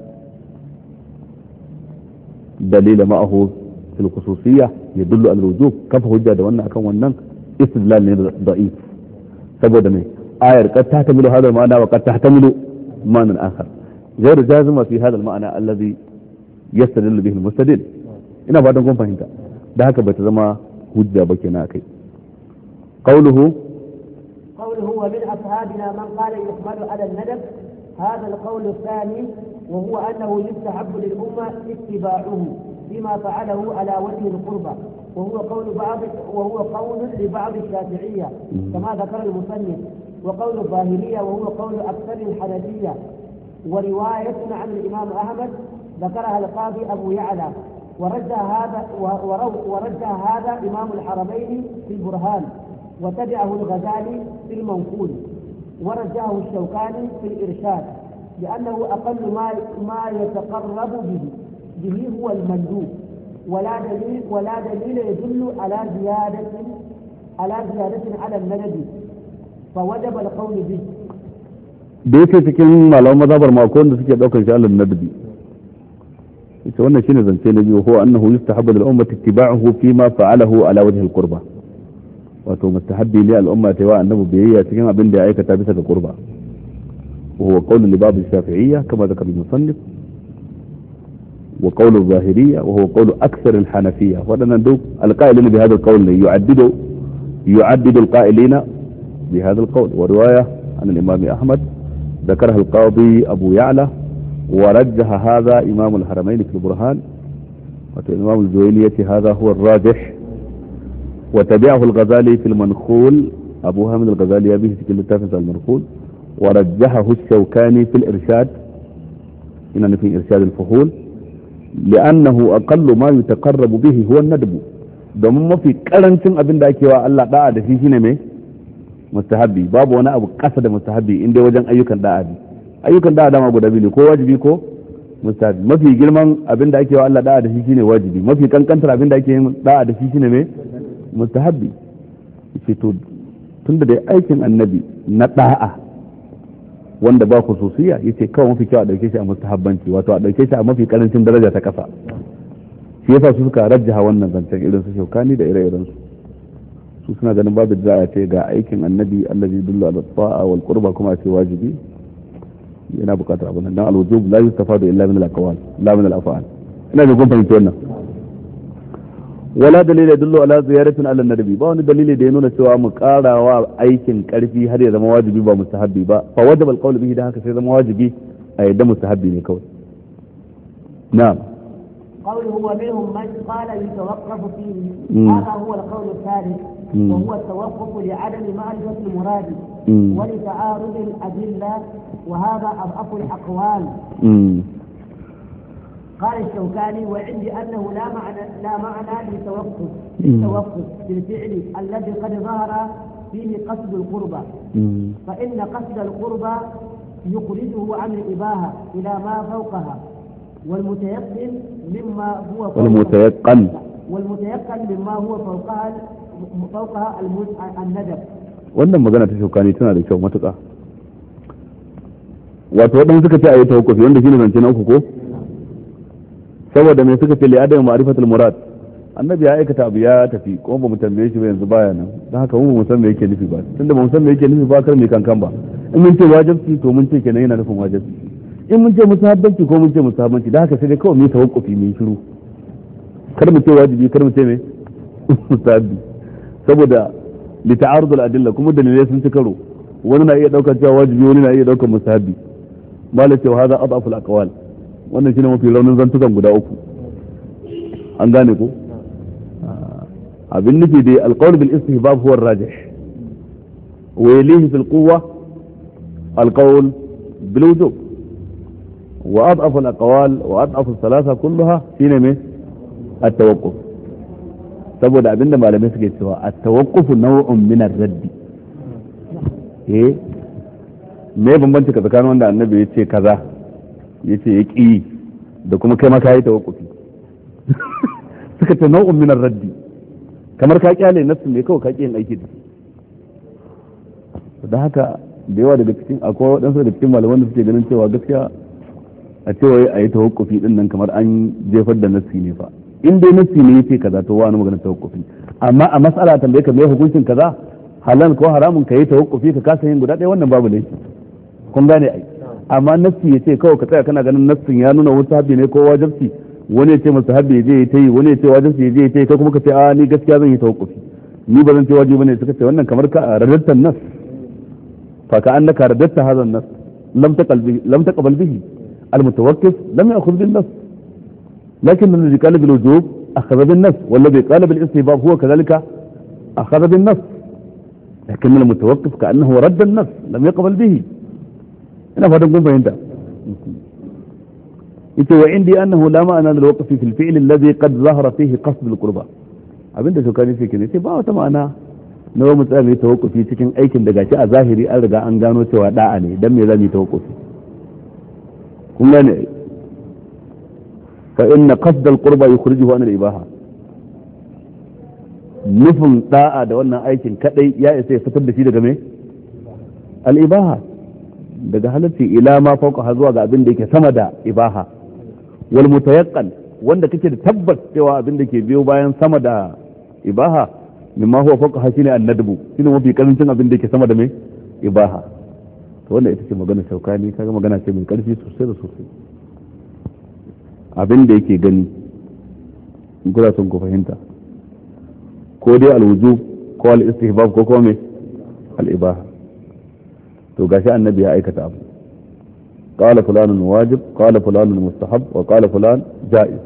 dalila ma'ahu fil khususiyyah yadullu ala al-wujub kafa hujja da wannan akan wannan istidlal ne da'if saboda me ayar qad tahtamilu hadha al-ma'na wa qad tahtamilu ma'nan akhar غير جازمة في هذا المعنى الذي يستدل به المستدل ina fatan kun fahimta da haka bata zama hujja ba kenan akai قوله ومن أصحابنا من قال يحمل على الندب هذا القول الثاني وهو أنه يستحب للأمة اتباعه بما فعله على وجه القربة وهو قول لبعض الشافعية كما ذكر المصنف وقول الظاهرية وهو قول أكثر الحنفية ورواية عن الإمام أحمد ذكرها القاضي أبو يعلى ورجع هذا إمام الحرمين في البرهان وتبعه الغزالي في المنقول ورجعه الشوكاني في الإرشاد لأنه أقل ما يتقرب به هو المندوب ولا دليل يدل على زيادة على الندب فوجب القول به da yake cikin malaman mazhabar makon da suke daukar shi alal nadbi ita wannan shine zance na biyu huwa annahu yustahabbu lil ummati ittiba'uhu fi ma fa'alahu ala wajhi al qurba wato mustahabbi li al umma tawa annabi biyayya cikin abin da ya aikata bisa ga qurba وهو قول لبعض الشافعية كما ذكر المصنف وقول الظاهرية وهو قول أكثر الحنفية وأنا ندوك القائلين بهذا القول يعدد القائلين بهذا القول ورواية عن الإمام أحمد ذكرها القاضي أبو يعلى ورجح هذا إمام الحرمين في البرهان وإمام الجوينية هذا هو الراجح وتبعه الغزالي في المنخول أبو حامد الغزالي به في كل التافز المنخول ورجحه الشوكاني في الإرشاد إننا في إرشاد الفحول لأنه أقل ما يتقرب به هو الندب domin mafi karancin abin da ake wa Allah da'a da shi shine mai mustahabbi babu wani abu kasa da mustahabbi inda wajen ayyukan da'a ne ayyukan da'a dama guda biyu ne ko wajibi ko mustahabbi mafi girman abin da ake wa Allah da'a da shi shine wajibi mafi kankantar abin da ake yin da'a da shi shine mai mustahabbi ce to tunda da aikin annabi na da'a wanda ba khususiyya yace kawai mafi kyau a dauke shi a mustahabbanci wato a dauke shi a mafi karancin daraja ta kasa shi yasa su suka rajjaha wannan zancen irin su Shaukani da ire-iren su suna ganin babu da za a ce ga aikin annabi allazi dullu ala ta'a wal qurba kuma a ce wajibi yana bukatar abin nan dan al-wujub la yustafadu illa min al-aqwal la min al-af'al ina ga kun fahimci wannan wala dalili yadullu ala ziyaratin ala nabi ba wani dalili da ya nuna cewa mu karawa aikin karfi har ya zama wajibi ba mustahabbi ba fa wajaba al-qawl bihi da haka sai zama wajibi a yadda mustahabbi ne kawai na'am قوله ومنهم من قال يتوقف فيه هذا هو القول الثالث وهو التوقف لعدم معرفة المراد ولتعارض الأدلة وهذا أضعف الأقوال قال الشوكاني وعندي أنه لا معنى للتوقف بالفعل الذي قد ظهر فيه قصد القربى فإن قصد القربى يخرجه عن الإباحة إلى ما فوقها والمتيقن مما هو فوقها الندب. wannan magana ta Shaukani tana da kyau matuƙa wato waɗanda suka ce a yi tawakkufi wanda shine zance na uku ko saboda me suka ce li adam ma'rifatul murad annabi ya aikata abu ya tafi ko ba mu tambaye shi ba yanzu baya nan don haka mu san me yake nufi ba tunda ba mu san me yake nufi ba kar mu kankan ba in mun ce wajibi to mun ce kenan yana nufin wajibi in mun ce musahabbanci ko mun ce musahabbanci da haka sai dai kawai mu tawakkufi mu shiru kar mu ce wajibi kar mu ce me musahabbi saboda li ta'arud al-adilla kuma dalilai sun ci karo wani na iya daukar cewa wajibi wani na iya daukar musahabbi malai cewa hada adaful aqwal wannan shine mafi raunin zantukan guda uku an gane ko abin nufi dai al-qawl bil istihbab huwa ar-rajih wa yalihi fil quwwa al-qawl bil wujub وأضعف الأقوال وأضعف الثلاثة كلها شيء التوقف saboda abinda malamai suke cewa at-tawaqquf naw'un min ar-radd me bambanci ka tsakanin wanda annabi yace kaza yace yaki da kuma kai ma kai tawaqqufi suka ce naw'un min ar-radd kamar ka kyale nafsin ne kawai ka kiyin aiki da haka da yawa daga cikin akwai wadansu daga cikin malaman da suke ganin cewa gaskiya a cewa a yi tawakkufi din nan kamar an jefar da nassi ne fa in dai nassi ne yace kaza to wani magana tawakkufi amma a mas'ala tambaye ka me hukuncin kaza halal ko haramun ka yi tawakkufi ka kasa yin guda ɗaya wannan babu ne kun gane ai amma nassi yace kawai ka tsaya kana ganin nassin ya nuna wasu habbi ne ko wajibi wani ya ce masa habbi ya je ya tayi wani ya ce wajibi ya je ya tayi kai kuma ka ce a ni gaskiya zan yi tawakkufi ni ba zan ce wajibi ne suka ce wannan kamar ka radatta nas fa ka annaka radatta hadha nas lam taqbal bihi المتوقف لم يأخذ بالنص لكن الذي قال بالوجوب أخذ بالنص والذي قال بالاستحباب هو كذلك أخذ بالنص لكن المتوقف كأنه رد النص لم يقبل به أنا فاتنكم فهمت وعندي أنه لا معنى للوقف في الفعل الذي قد ظهر فيه قصد القربى abinda shukani sai kine sai ba wata ma'ana na wani mutsami tawakkufi cikin aikin da gashi a zahiri an riga an gano cewa da'a ne dan me zamu yi tawakkufi kun gane fa inna qasd al-qurba yukhrijuhu an al-ibaha nufin da'a da wannan aikin kadai ya isa ya fitar da shi daga me al-ibaha daga halarci ila ma fauka zuwa ga abin da yake sama da ibaha wal mutayaqqan wanda kake da tabbas cewa abin da ke biyo bayan sama da ibaha mimma huwa fauka shine an-nadbu shine mafi karancin abin da yake sama da me ibaha to wannan ita ce magana Shaukani kaga magana ce mai karfi sosai da sosai abin da yake gani in kula son ku fahimta ko dai al-wujub ko al-istihbab ko kuma me al-ibaha to gashi annabi ya aikata abu qala fulanun wajib qala fulanun mustahab wa qala fulan jaiz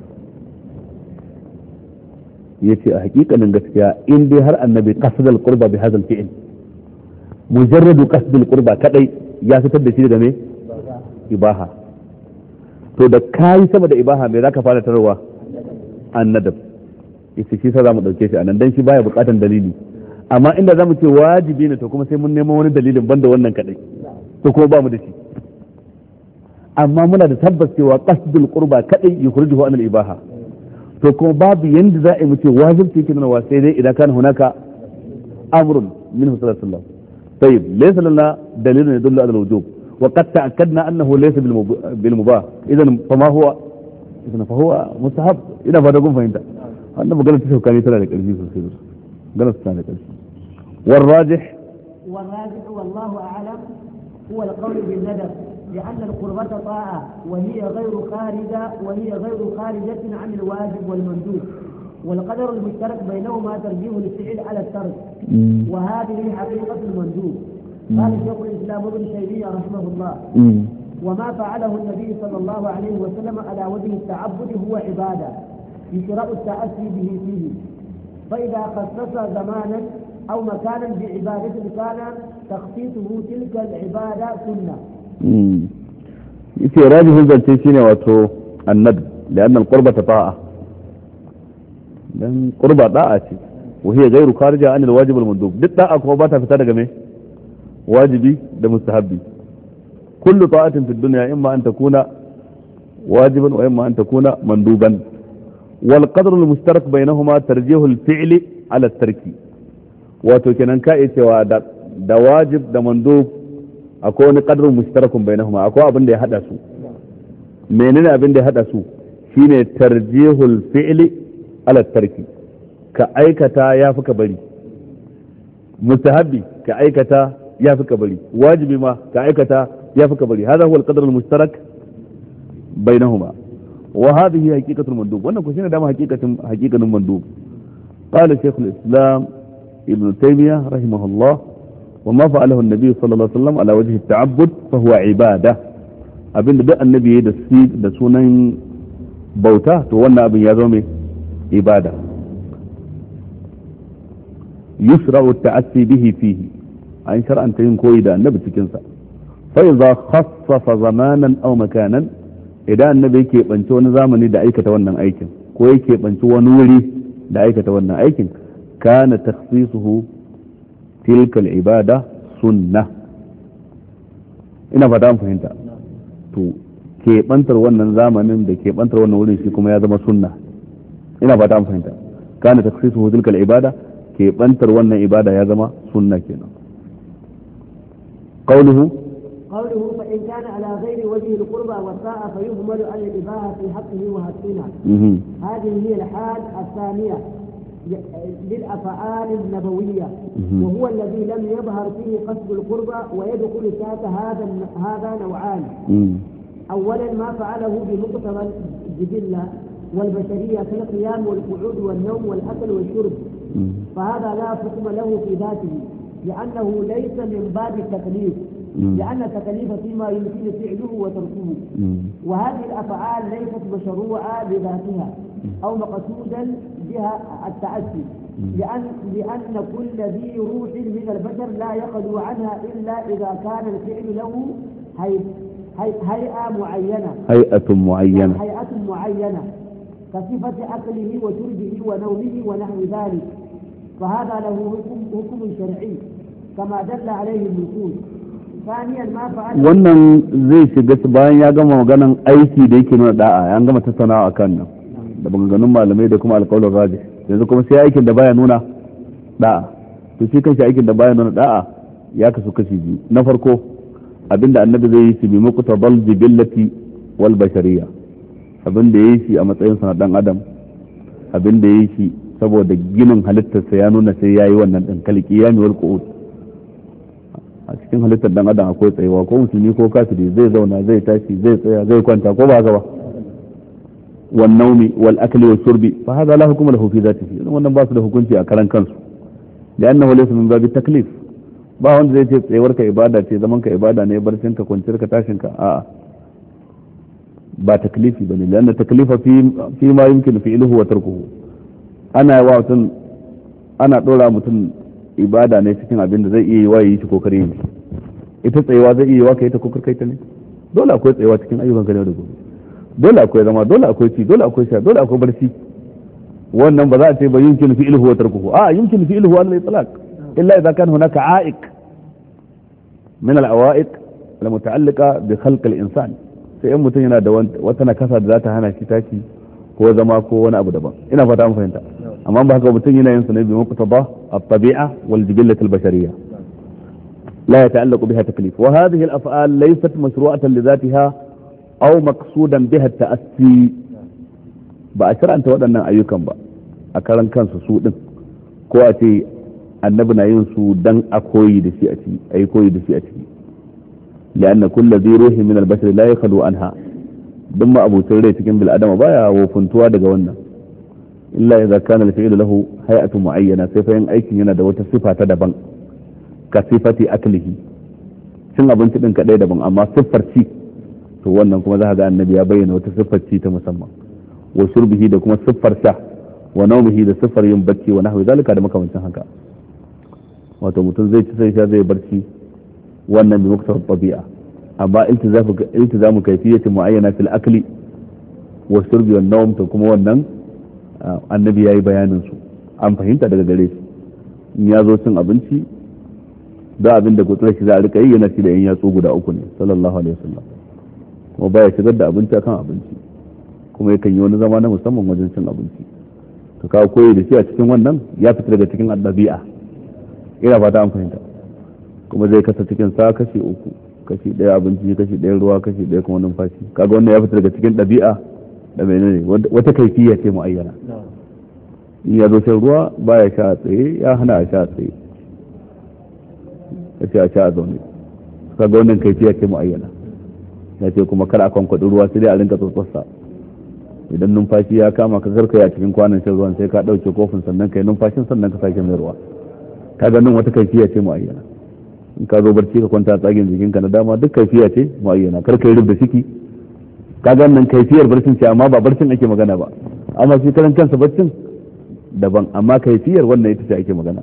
yace a hakikanin gaskiya in dai har annabi qasada al-qurba bi hadha al-fi'l mujarradu qasd al-qurba kadai ya fitar da shi daga me ibaha to da kai sama da ibaha me zaka fara tarwa annadab yace shi sa zamu dauke shi anan dan shi baya bukatan dalili amma inda zamu ce wajibi ne to kuma sai mun nemo wani dalilin banda wannan kadai to kuma ba mu da shi amma muna da tabbas cewa qasdul qurba kadai yukhrijuhu an al-ibaha to kuma babu yanda za a yi mu ce wajibi yake nuna sai dai idan kana hunaka أمر منه صلى الله عليه وسلم. طيب ليس لنا دليل يدل على الوجوب وقد تأكدنا أنه ليس بالمباح إذا فهو مستحب إذا فاتكم فهمت أنا بقول تشوف كان يترى لك الجيس والسير قلت ثاني والراجح والله أعلم هو القول بالندب لأن القربة طاعة وهي غير خارجة عن الواجب والمندوب والقدر المشترك بينهما ترجيح الفعل على الترك وهذه حقيقة المندوب. قال شيخ الإسلام ابن تيمية رحمه الله وما فعله النبي صلى الله عليه وسلم على وجه التعبد هو عبادة يشرع التأسي به فيه فإذا خصص زمانا أو مكانا بعبادة كان تخصيصه تلك العبادة سنة. في راجح الزلتيشين واتو الندب لأن القربة طاعة dan qurba da'a ce wa hiya ghayru kharija an al-wajib al-mandub duk da'a kuma ba ta fita daga me wajibi da mustahabbi kullu ta'atin fi dunya imma an takuna wajiban wa imma an takuna manduban wal qadru al-mushtarak bainahuma tarjihu al-fi'li ala at-tarki wato kenan ka yi cewa da wajib da mandub akwai wani qadru mushtarakun bainahuma akwai abin da ya hada su menene abin da ya hada su shine tarjihul fi'li ala tarki ka aikata ya fi ka bari mustahabbi ka aikata ya fi ka bari wajibi ma ka aikata ya fi ka bari hada huwa al-qadr al-mushtarak bainahuma wa hadhihi haqiqatu al-mandub wannan ko shine dama haqiqatin mandub qala shaykh al-islam ibn taymiyyah rahimahullah وما فعله النبي صلى الله عليه وسلم على وجه التعبد فهو عبادة abinda duk annabi ya da sunan bauta to wannan abin ya zo mai ibada yusra'u ta'assi bihi fihi an shar'anta yin koyi da annabi cikin sa fa idza khassafa zamanan aw makanan idan annabi yake bance wani zamani da aikata wannan aikin ko yake bance wani wuri da aikata wannan aikin kana takhsisuhu tilka al-ibada sunnah ina fata an fahimta to keɓantar wannan zamanin da keɓantar wannan wurin shi kuma ya zama sunna ina fata an fahimta kana takhsisuhu tilka al-ibada keɓantar wannan ibada ya zama sunna kenan qawluhu فإن كان على غير وجه القربى والساعة فيهمل على الإباحة في حقه وحقنا هذه هي الحال الثانية للأفعال النبوية وهو الذي لم يظهر فيه قصد القربى ويدخل تحت هذا نوعان أولا ما فعله بمقتضى الجبلة والبشرية كالقيام والقعود والنوم والأكل والشرب فهذا لا حكم له في ذاته لأنه ليس من باب التكليف لأن التكليف فيما يمكن فعله وتركه وهذه الأفعال ليست مشروعة بذاتها أو مقصودا بها التأسي لأن كل ذي روح من البشر لا يخلو عنها إلا إذا كان الفعل له هيئة معينة كصفة أكله وشربه ونومه ونحو ذلك فهذا له حكم شرعي كما دل عليه النصوص. ثانيا ما فعل wannan zai shiga bayan ya gama maganan aiki da yake nuna da'a ya gama tattaunawa akan nan da maganganun malamai da kuma alƙawarin rajih yanzu kuma sai aikin da baya nuna da'a to shi kanshi aikin da baya nuna da'a ya kasu kashi biyu na farko abinda annabi zai yi shi bi muqtabal jibillati wal bashariyya abinda yayi shi a matsayin sa na dan adam abinda yayi shi saboda ginin halittarsa ya nuna sai yayi wannan din kalqiyami wal qu'ud a cikin halittar dan adam akwai tsayewa ko musulmi ko kafiri zai zauna zai tashi zai tsaya zai kwanta ko ba haka ba wan nawmi wal akli was shurbi fa hada la hukuma lahu fi dhatihi wannan ba su da hukunci a karan kansu li'annahu laysa min babi taklif ba wanda zai ce tsayuwar ka ibada ce zaman ka ibada ne barcin ka kwanciyar ka tashin ka a'a ba taklifi bane li'anna taklifa fi ma yumkinu fi'luhu wa tarkuhu ana dora mutum ibada ne cikin abin da zai iya yi wa yi shi ko kare yi ita tsayewa zai iya yi wa kai ta ko kai ta ne dole akwai tsayewa cikin ayyukan ka ne da gobe dole akwai zama dole akwai ci dole akwai sha dole akwai barci wannan ba za a ce ba yumkin fi'luhu wa tarkuhu a yumkin fi'luhu ala al-itlaq illa idza kana hunaka a'iq min al-awa'iq al-muta'alliqa bi khalq al-insan sai in mutum yana da wata nakasa da za ta hana shi tashi ko zama ko wani abu daban ina fata an fahimta amma ba haka mutum yana yin sa ne bi muqtada at-tabi'a wal jibillah al-bashariyya la yata'allaqu biha taklif wa hadhihi al-af'al laysat mashru'atan li dhatiha aw maqsudan biha at-ta'assi ba a shar'anta waɗannan ayyukan ba a karan kansu su din ko a ce annabi na yin su dan a koyi da shi a ciki ayi koyi da shi a ciki لأن كل ذي روح من البشر لا يخلو عنها ثم أبو سرية cikin bil adama baya wofuntuwa daga wannan illa idza kana al-fi'lu lahu hay'atu mu'ayyana sai fa yin aikin yana da wata sifa ta daban ka sifati aklihi cin abinci din kadai daban amma siffar ci to wannan kuma za ka ga annabi ya bayyana wata siffar ci ta musamman wa shurbihi da kuma siffar sha wa nawmihi da siffar yin bacci wa nahwi zalika da makamancin haka wato mutum zai ci sai sha zai barci wannan bi muktasar tabi'a amma iltizamu kayfiyyati mu'ayyana fil akli wa shurbi wan nawm to kuma wannan annabi yayi bayanin su an fahimta daga gare shi in ya zo cin abinci da abin da gutsura shi za a rika yi yana ci da yan yatsu guda uku ne sallallahu alaihi wasallam kuma baya shigar da abinci akan abinci kuma yakan yi wani zama na musamman wajen cin abinci to kawo koyi da shi a cikin wannan ya fita daga cikin addabi'a ina fata an fahimta kuma zai kasa cikin sa kashi uku kashi ɗaya abinci kashi ɗaya ruwa kashi ɗaya kuma numfashi kaga wannan ya fita daga cikin ɗabi'a da menene wata kaifiya ce muayyana in ya zo shan ruwa baya sha a tsaye ya hana a sha a tsaye ya ce a sha a zaune kaga wannan kaifiya ce muayyana ya ce kuma kar a kwankwaɗi ruwa sai dai a rinka tsotsarsa idan numfashi ya kama ka karkaya a cikin kwanan shan ruwan sai ka ɗauke kofin sannan ka yi numfashin sannan ka sake mai ruwa kaga nan wata kaifiya ce muayyana in ka zo barci ka kwanta a tsagen jikinka na dama duk kaifiya ce muayyana kar ka yi rubda ciki kaga nan kaifiyar barcin ce amma ba barcin ake magana ba amma shi karan kansa barcin daban amma kaifiyar wannan ita ce ake magana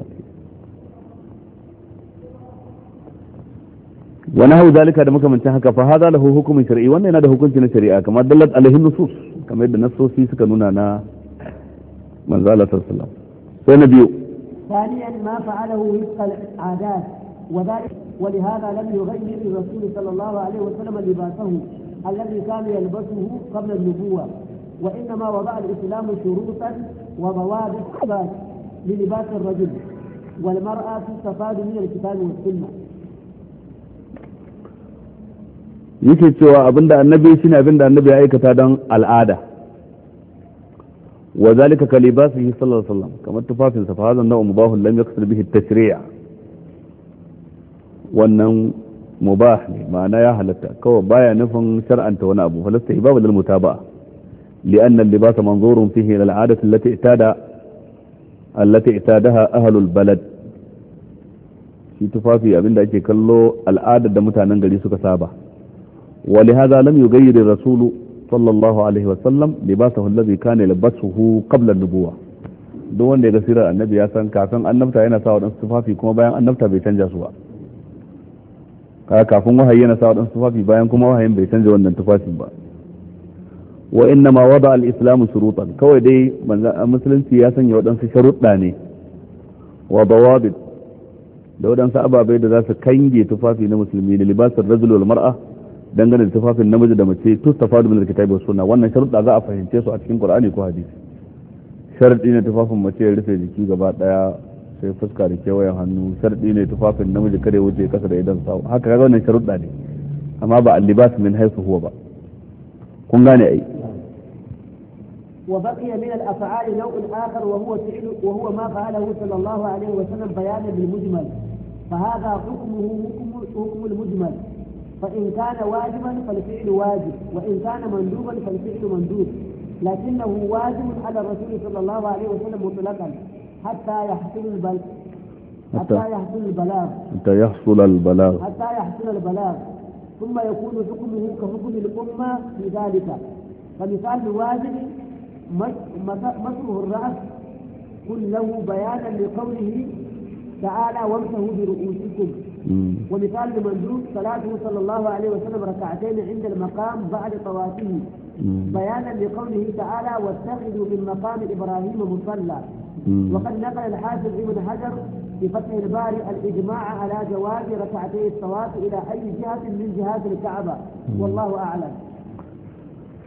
wa nahu zalika da makamancin haka fa hada lahu hukumin shar'i wannan yana da hukunci na shari'a kamar dallat alaihi nusus kamar yadda nasosi suka nuna na manzo Allah sallallahu alaihi wasallam sai na biyu ثانيا ما فعله وفق العادات وذلك ولهذا لم يغير الرسول صلى الله عليه وسلم لباسه الذي كان يلبسه قبل النبوة وإنما وضع الإسلام شروطا وضوابط للباس الرجل والمرأة تستفاد من الكتاب والسنة. yake cewa abinda annabi shine abinda annabi ya aikata don al'ada wa zalika kalibasihi sallallahu alaihi wasallam kamar tufafin sa fa hadan na'u mubah lam yaqsid bihi at-tashri' wannan mubah ne ma'ana ya halatta kawai baya nufin shar'anta wani abu falasta ibaba lil mutaba'a لأن اللباس منظور فيه إلى العادة التي اعتادها أهل البلد في تفافي أبن ذلك كله العادة متعنى قلي سكسابة ولهذا لم يغير الرسول صلى الله عليه وسلم لباسه الذي كان يلبسه قبل النبوة دون يغسر النبي ياسان كافن النبتا ينا ساود انصفافي كما بيان النبتا بيتنجا سوا كافن وهي ينا ساود انصفافي بيان كما وهي بيتنجا وانن تفافي با وإنما وضع الإسلام شروطا كوي دي مسلم سياسا يودن في شروط داني وضوابط يودن سأبا بيد ذات كينجي تفافي لمسلمين لباس الرجل والمرأة dangane da tufafin namiji da mace tustafadu min alkitabi was sunna wannan sharuɗa za a fahimce su a cikin Qur'ani ko hadisi sharadi ne tufafin mace ya rufe jiki gaba daya sai fuska da kewayen hannu sharadi ne tufafin namiji kada ya wuce kasa da idan sawu haka kaga wannan sharuɗa ne amma ba al-libas min haythu huwa ba kun gane ai وبقي من الأفعال نوع آخر وهو ما فعله صلى الله عليه وسلم بيانا بالمجمل فهذا حكمه حكم المجمل فإن كان واجبا فالفعل واجب وإن كان مندوبا فالفعل مندوب لكنه واجب على الرسول صلى الله عليه وسلم مطلقا حتى يحصل البلاغ ثم يكون حكمه كحكم الأمة في ذلك فمثال الواجب مسحه الرأس كله بيانا لقوله تعالى وامسحوا برؤوسكم ومثال المندوب صلاته صلى الله عليه وسلم ركعتين عند المقام بعد طوافه بيانا لقوله تعالى واتخذوا من مقام إبراهيم مصلى وقد نقل الحافظ ابن حجر في فتح الباري الإجماع على جواز ركعتي الطواف إلى أي جهة من جهات الكعبة والله أعلم.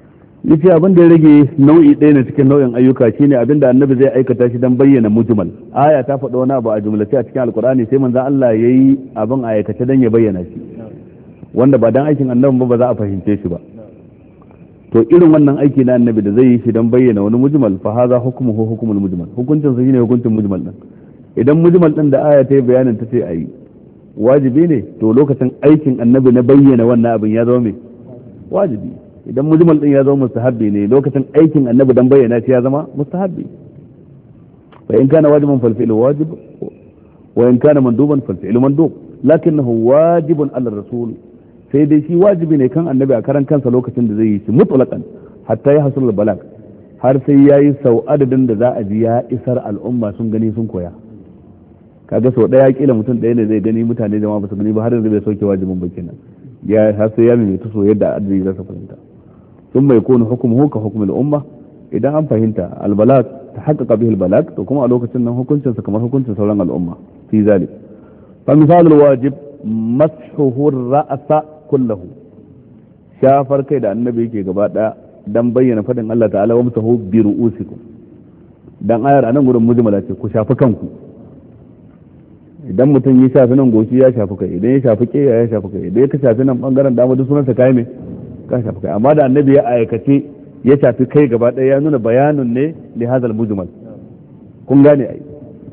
yace abin da ya rage nau'i ɗaya ne cikin nau'in ayyuka shine abin da annabi zai aikata shi dan bayyana mujmal. Aya ta faɗa wani abu a jumlace a cikin alkur'ani sai manzo Allah yayi abin aikace dan ya bayyana shi, wanda ba dan aikin annabi ba za a fahimce shi ba. to irin wannan aiki na annabi da zai yi shi dan bayyana wani mujmal fa hadha hukmuhu hukmul mujmal, hukuncin sa shine hukuncin mujmal din. Idan mujmal din da aya ta yi bayanin ta ce ayi wajibi ne, to lokacin aikin annabi na bayyana wannan abin ya zama mai wajibi. Idan mujmal din ya zama mustahabbi ne, lokacin aikin annabi dan bayyana shi ya zama mustahabbi. fa in kana wajiban fal fi'lu wajib wa in kana manduban fal fi'lu mandub, lakinnahu wajibun ala rasul, sai dai shi wajibi ne kan annabi a karan kansa lokacin da zai yi shi mutlaqan hatta ya hasul balag, har sai yayi sau adadin da za a ji ya isar al'umma sun gani sun koya. kaga sau daya kila mutum daya ne zai gani, mutane jama'a ba su gani ba, har yanzu bai sauke wajibin ba kenan, ya har sai ya mai so yadda adadi za su fahimta. sun mai kunu hukumuhu ka hukumul umma, idan an fahimta albalag ta haƙaƙa bihi albalag, to kuma a lokacin nan hukuncinsa kamar hukuncin sauran al'umma fi zalik. fa misalul wajib mashuhu ra'sa kullahu, shafar kai da annabi yake gaba daya dan bayyana fadin Allah ta'ala wa mutahu bi ru'usikum, dan ayar anan gurin mujmala ce ku shafi kanku. idan mutum ya shafi nan goshi ya shafi kai, idan ya shafi ke ya shafi kai, idan ya shafi nan bangaren dama duk sunansa kai me ka shafi kai. amma da annabi ya aikace ya shafi kai gaba daya ya nuna bayanun ne li hadal mujmal, kun gane ai.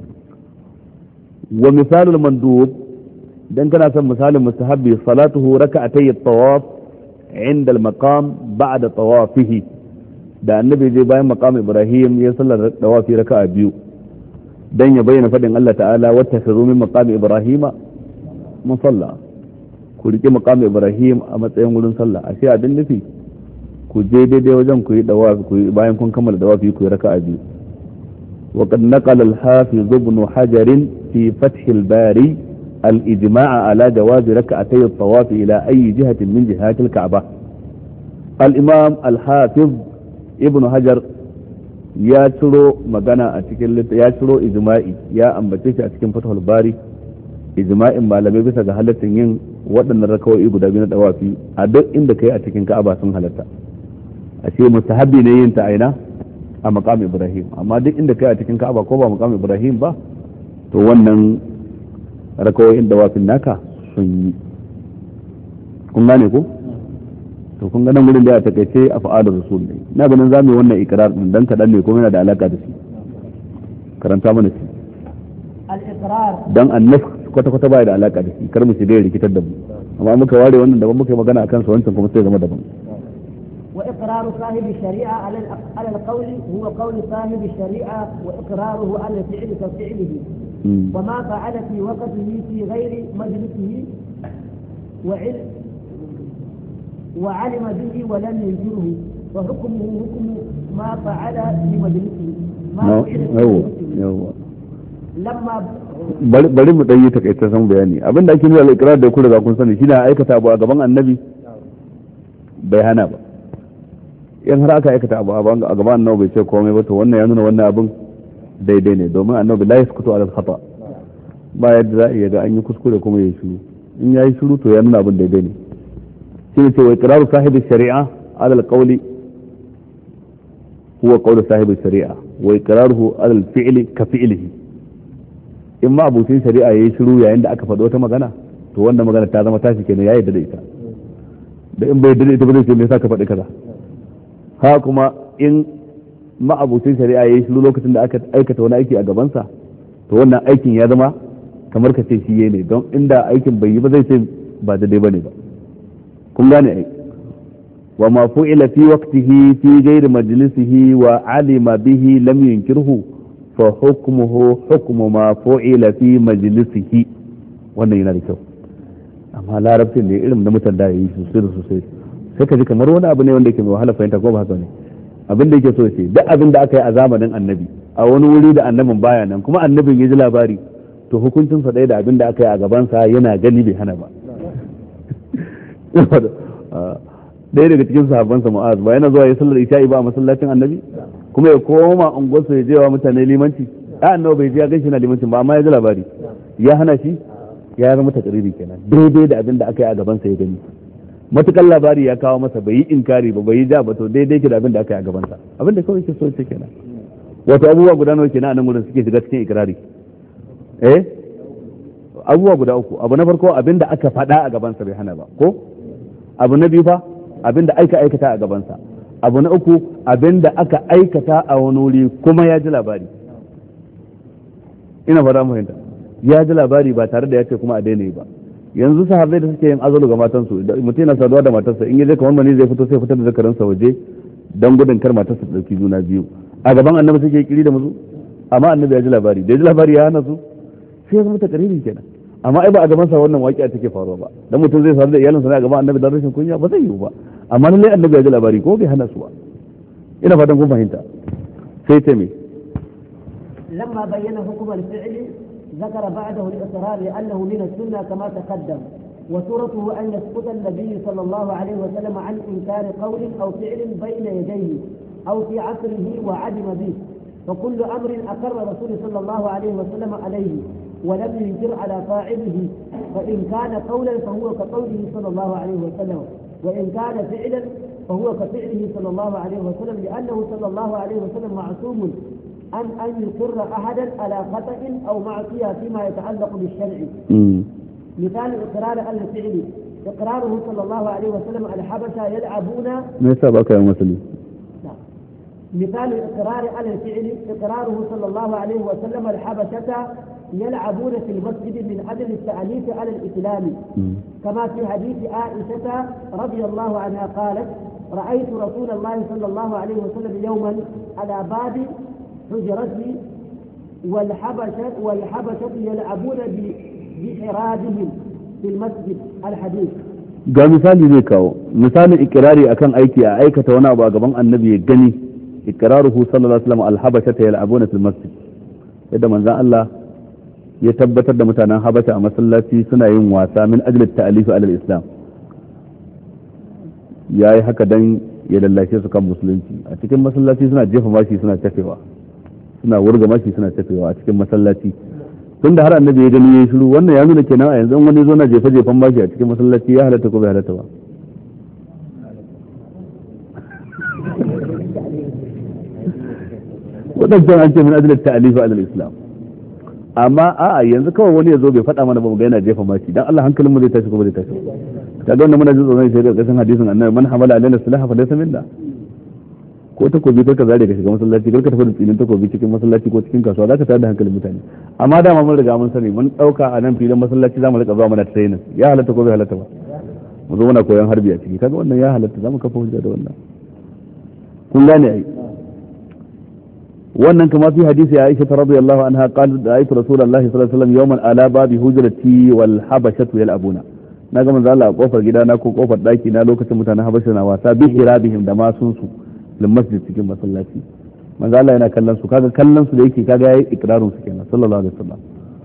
wa misalul mandub, dan kana son misalin mustahabbi salatuhu raka'atay at-tawaf inda al-maqam ba'da tawafihi, da annabi je bayan maqam Ibrahim ya sallar tawafi raka'a biyu dan ya bayyana fadin Allah ta'ala wattakhidhu min maqam Ibrahima musalla, ku rike maqam Ibrahim a matsayin wurin sallah. ashe abin nufi ku je daidai wajen ku yi tawafi, ku bayan kun kammala tawafi ku yi raka'a biyu. wa qad naqala al-hafiz ibn Hajar fi Fath al-Bari الإجماع على جواز ركعتي الطواف إلى أي جهة من جهات الكعبة. الإمام الحافظ ابن حجر يا ترو مغانا أتكلم يا ترو إجماعي يا أمبتيش أتكلم فتح الباري إجماع ما لم يبس جهالة ين وطن الركوع يقول بين الطوافي أدق إندك أتكلم كعبة سنهلتا أشياء مستحبي نين تعينا مقام إبراهيم. أما دق إندك أتكلم كعبة كوبا مقام إبراهيم با تو ونن rakawoyin dawafin naka sun yi. kun gane ko? to kun ga nan gurin da ya takaice a fa'adar rasul ne. na ganin za mu yi wannan ikrar din dan kadan ne kuma yana da alaka da shi. karanta mana shi. al-iqrar dan annas kwata kwata baya da alaka da shi, kar mu shiga rikitar da mu. amma muka ware wannan daban muka yi magana akan sa, wancan kuma sai zama daban. وإقرار صاحب الشريعة على القول هو قول صاحب الشريعة، وإقراره على الفعل كفعله. وما فعل في وقته في غير مجلسه وعلم به ولم ينكره، فحكمه حكم ما فعل في مجلسه ما فعل في مجلسه. لما bari mu ɗanyi takaitaccen bayani. abin da ake nuna al-iqrar da ku riga kun sani shine aikata abu a gaban annabi bai hana ba. in har aka aikata abu a gaban annabi bai ce komai ba, to wannan ya nuna wannan abin daidai ne, domin annabi la yaskutu ala al-khata, ba yadda za a iya ga an yi kuskure kuma ya yi shiru. in ya yi shiru to ya nuna abin daidai ne. shi ne ce wa iqraru sahibi shari'a ala al-qawli huwa qawlu sahibi shari'a wa iqraruhu ala al-fi'li ka fi'lihi. in ma abucin shari'a yayi shiru yayin da aka faɗo wata magana, to wannan magana ta zama tashi kenan ya yarda da ita. da in bai yarda da ita ba zai ce me yasa ka faɗi kaza. ha kuma in ma'abucin shari'a ya yi shiru lokacin da aka aikata wani aiki a gabansa, to wannan aikin ya zama kamar ka ce shi ne, don inda aikin bai yi ba zai ce ba daidai ba ne ba. kun gane ai. wa ma fu'ila fi waqtihi fi ghairi majlisihi wa alima bihi lam yunkirhu fa hukmuhu hukmu ma fu'ila fi majlisihi. wannan yana da kyau, amma larabcin da irin da mutan da yi sosai da sosai sai ka ji kamar wani abu ne wanda yake mai wahala fahimta, ko ba haka ne? abin da yake so ce duk abin da aka yi a zamanin annabi a wani wuri da annabin baya nan, kuma annabin ya ji labari, to hukuncin sa ɗaya da abin da aka yi a gaban sa yana gani bai hana ba. ɗaya daga cikin sahabban sa Mu'az ba yana zuwa ya sallar isha'i ba a masallacin annabi, kuma ya koma unguwarsa ya je wa mutane limanci. annabi bai je ya gaishe na limancin ba, amma ya ji labari ya hana shi, ya zama takriri kenan daidai da abin da aka yi a gaban sa ya gani. matukan labari ya kawo masa bai yi inkari ba bai yi ja ba to daidai ke da abin da aka yi a gabansa abin da kawai ke so ce kenan wato abubuwa guda nawa kenan a nan gurin suke shiga cikin ikrari abubuwa guda uku abu na farko abin da aka faɗa a gabansa bai hana ba ko abu na biyu fa abin da aka aikata a gabansa abu na uku abin da aka aikata a wani wuri kuma ya ji labari ina fara mu fahimta ya ji labari ba tare da ya ce kuma a daina yi ba yanzu sahabbai da suke yin azalu ga matansu mutum yana saduwa da matarsa in yaje kamar mani zai fito sai fitar da zakarinsa waje dan gudun kar matarsa ta dauki juna biyu a gaban annabi suke kiri da muzu amma annabi ya ji labari da ya ji labari ya hana su sai ya zama takariri kenan amma ai ba a gaban sa wannan waƙiya take faruwa ba dan mutum zai sadu da iyalinsa ne a gaban annabi dan rashin kunya ba zai yiwu ba amma lallai annabi ya ji labari ko bai hana su ba ina fatan kun fahimta sai ta me لما بين حكم الفعل ذكر بعده الإصرار لأنه من السنة كما تقدم وصورته أن يسقط النبي صلى الله عليه وسلم عن إنكار قول أو فعل بين يديه أو في عصره وعدم به فكل أمر أقر رسول صلى الله عليه وسلم عليه ولم ينكر على فاعله فإن كان قولا فهو كقوله صلى الله عليه وسلم وإن كان فعلا فهو كفعله صلى الله عليه وسلم لأنه صلى الله عليه وسلم معصوم أن يقر أحدا على خطأ أو معصية فيما يتعلق بالشرع. مثال إقرار على الفعل إقراره صلى الله عليه وسلم الحبشة يلعبون ما سبق يا مسلم. مثال الإقرار على الفعل إقراره صلى الله عليه وسلم الحبشة يلعبون في المسجد من أجل التأليف على الإسلام كما في حديث عائشة رضي الله عنها قالت رأيت رسول الله صلى الله عليه وسلم يوما على باب حجرته والحبشة يلعبون بحرابهم في المسجد الحديث. ga misali zai kawo misalin ikirari akan aiki a aikata wani abu a gaban annabi ya gani ikraruhu sallallahu alaihi wasallam al-habasha yal'abuna fil masjid yadda manzon Allah ya tabbatar da mutanen habasha a masallaci suna yin wasa min ajli ta'alif ala al-islam yayi haka dan ya lallashe su kan musulunci a cikin masallaci suna jefa mashi suna tafewa suna wurga mashi suna tafewa a cikin masallaci tunda har annabi ya gani yayi shiru wannan ya nuna kenan a yanzu wani zo na jefa jefan mashi a cikin masallaci ya halatta ko bai halatta ba wadannan an ce min ajli ta'alif ala al-islam amma a'a yanzu kawai wani ya zo bai faɗa mana ba mu ga yana jefa mashi dan Allah hankalin mu zai tashi ko bai tashi kaga wannan muna jin tsoron sai da kasan hadisin annabi man hamala alaina salaha fa laysa minna ko takobi kai ka zare ka shiga masallaci kar ka tafi da tsinin takobi cikin masallaci ko cikin kasuwa zaka tada hankalin mutane amma dama mun riga mun sani mun dauka a nan filin masallaci zamu rika zuwa mana training ya halatta ko bai halatta ba mu zo muna koyon harbi a ciki kaga wannan ya halatta zamu kafa hujja da wannan kun gane ai wannan kama fi hadisi Aisha radhiyallahu anha qalat ra'aytu rasulullahi sallallahu alaihi wasallam yawman ala babi hujrati wal habashatu yal'abuna naga manzo Allah a kofar gidana ko kofar daki na lokacin mutanen habasha na wasa bi hirabihim da masun su lil masjid cikin masallaci manzo Allah yana kallon su kaga kallon su da yake kaga yayi ikrarun su kenan sallallahu alaihi wasallam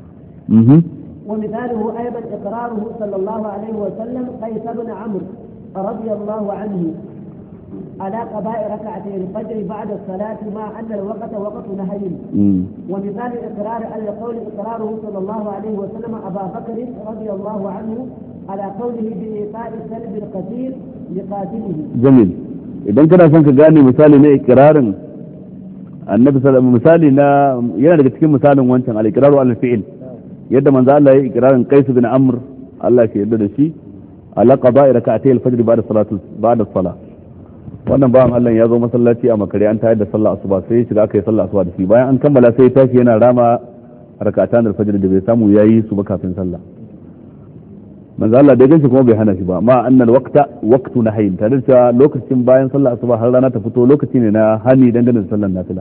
ومثاله أيضا إقراره صلى الله عليه وسلم قيس بن عمرو رضي الله عنه على قضاء ركعتي الفجر بعد الصلاة مع أن الوقت وقت نهي ومثال الإقرار على القول إقراره صلى الله عليه وسلم أبا بكر رضي الله عنه على قوله بإيقاء السلب القتيل لقاتله. جميل. idan kana son ka gane misali na ikrarin annabi sallallahu misali na yana daga cikin misalin wancan al-iqraru al-fi'l yadda manzo Allah ya ikrarin Qais bin Amr Allah ya yarda da shi ala qada'i rak'atay al-fajr ba'da salat wannan bawan Allah ya zo masallaci a makare an tayar da sallah asuba sai ya shiga aka yi sallah asuba da shi bayan an kammala sai ya tashi yana rama rak'atan al-fajr da bai samu yayi su ba kafin sallah manzo Allah da ganshi kuma bai hana shi ba ma annal waqtu nahyin tare da lokacin bayan sallah asuba har rana ta fito lokaci ne na hani dangane da sallar nafila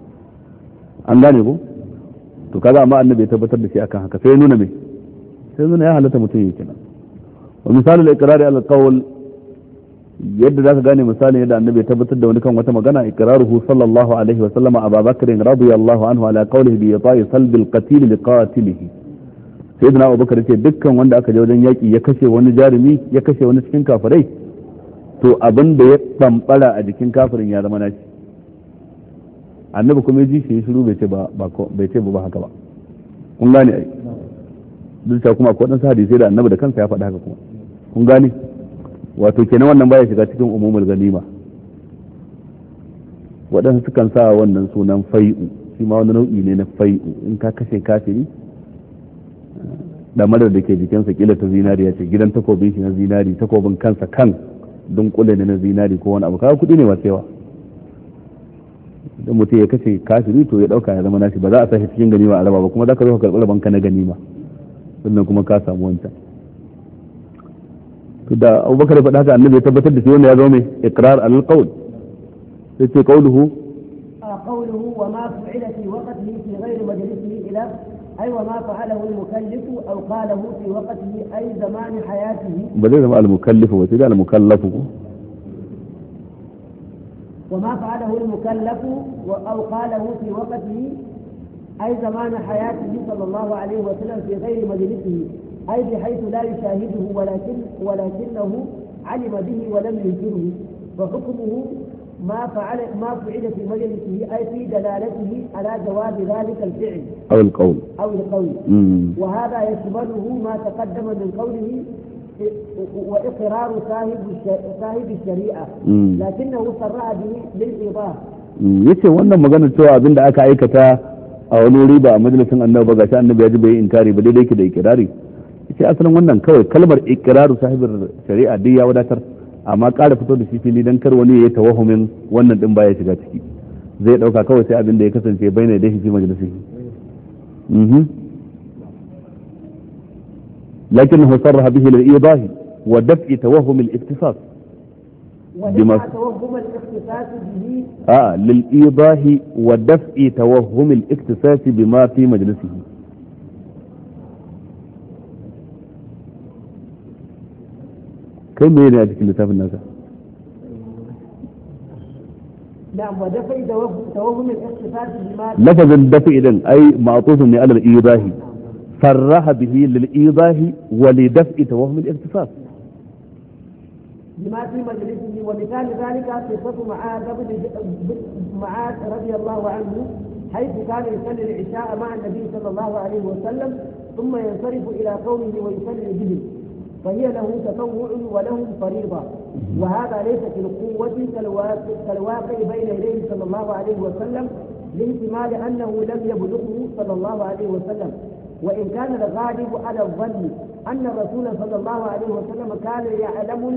an gane ko to kaga amma annabi ya tabbatar da shi akan haka sai nuna me sai nuna ya halatta mutum yake kenan wa misalul iqrari al qawl yadda zaka gane misalin yadda annabi ya tabbatar da wani kan wata magana iqraruhu sallallahu alaihi wa sallama Abu Bakr radiyallahu anhu ala qawlihi bi yata'i salbil qatil liqatilihi sayyidina Abu Bakr ce dukkan wanda aka je wajen yaki ya kashe wani jarumi ya kashe wani cikin kafirai to abin da ya bambara a jikin kafirin ya zama nashi annabi kuma ya ji shi shiru bai ce ba haka ba kun gane ai duk da kuma akwai wadansu hadisi da annabi da kansa ya faɗa haka kuma kun gane wato kenan wannan baya shiga cikin umumul ganima. waɗansu sukan sa wannan sunan fai'u, shi ma wani nau'i ne na fai'u. In ka kashe kafiri, damarar da ke jikinsa kila ta zinariya ce, gidan takobin shi na zinari, takobin kansa kan dunkule ne na zinari ko wani abu, kaga kuɗi ne masu yawa. idan mutum ya kashe kafiri to ya ɗauka ya zama nashi, ba za a sa shi cikin ganima a raba ba, kuma za ka zo ka karɓi rabanka na ganima, sannan kuma ka samu wancan. to da Abubakar ya faɗa haka, annabi ya tabbatar da shi wanda ya zo mai iqrar al-qawl. sai ce qawluhu وما فعل في وقته في غير مجلسه إلى أي وما فعله المكلف أو قاله في وقته أي زمان حياته. بدل ما المكلف وتدع المكلف. وما فعله المكلف أو قاله في وقته أي زمان حياته صلى الله عليه وسلم في غير مجلسه، أي بحيث لا يشاهده ولكنه علم به ولم ينكره، فحكمه ما فعل في مجلسه أي في دلالته على جواز ذلك الفعل أو القول وهذا يشمله ما تقدم من قوله وإقرار صاحب الشريعة لكنه صرح به للإيضاح. yace wannan maganar cewa abinda aka aikata a wani wuri ba a majalisin annabi ba, gashi annabi ya ji bai inkari ba, daidai ke da ikirari. yace asalin wannan kawai kalmar iqraru sahibir shari'a duk ya wadatar, amma ƙara fito da shi fili dan kar wani ya yi tawahumin wannan din baya shiga ciki, zai dauka kawai sai abinda ya kasance bayyana da shi fi majalisihi. لكنه صرح به للإيضاح ودفع توهم الاختصاص ودفع توهم الاختصاص به للإيضاح ودفع توهم الاختصاص بما في مجلسه. كم يلي هذه كلمة في الناس؟ نعم، ودفع توهم الاختصاص بما لفظ الدفع إذن أي معطوف على الإيضاح، صرح به للإيضاح ولدفع توهم الاختصاص بما في مجلسه. ومثال ذلك قصة معاذ رضي الله عنه، حيث كان يصلي العشاء مع النبي صلى الله عليه وسلم ثم ينصرف إلى قومه ويصلي بهم، فهي له تطوع ولهم فريضة، وهذا ليس في القوة كالواقع بين يديه صلى الله عليه وسلم، لاحتمال أنه لم يبلغه صلى الله عليه وسلم. وإن كان الغالب على الظن أن الرسول صلى الله عليه وسلم كان يعلم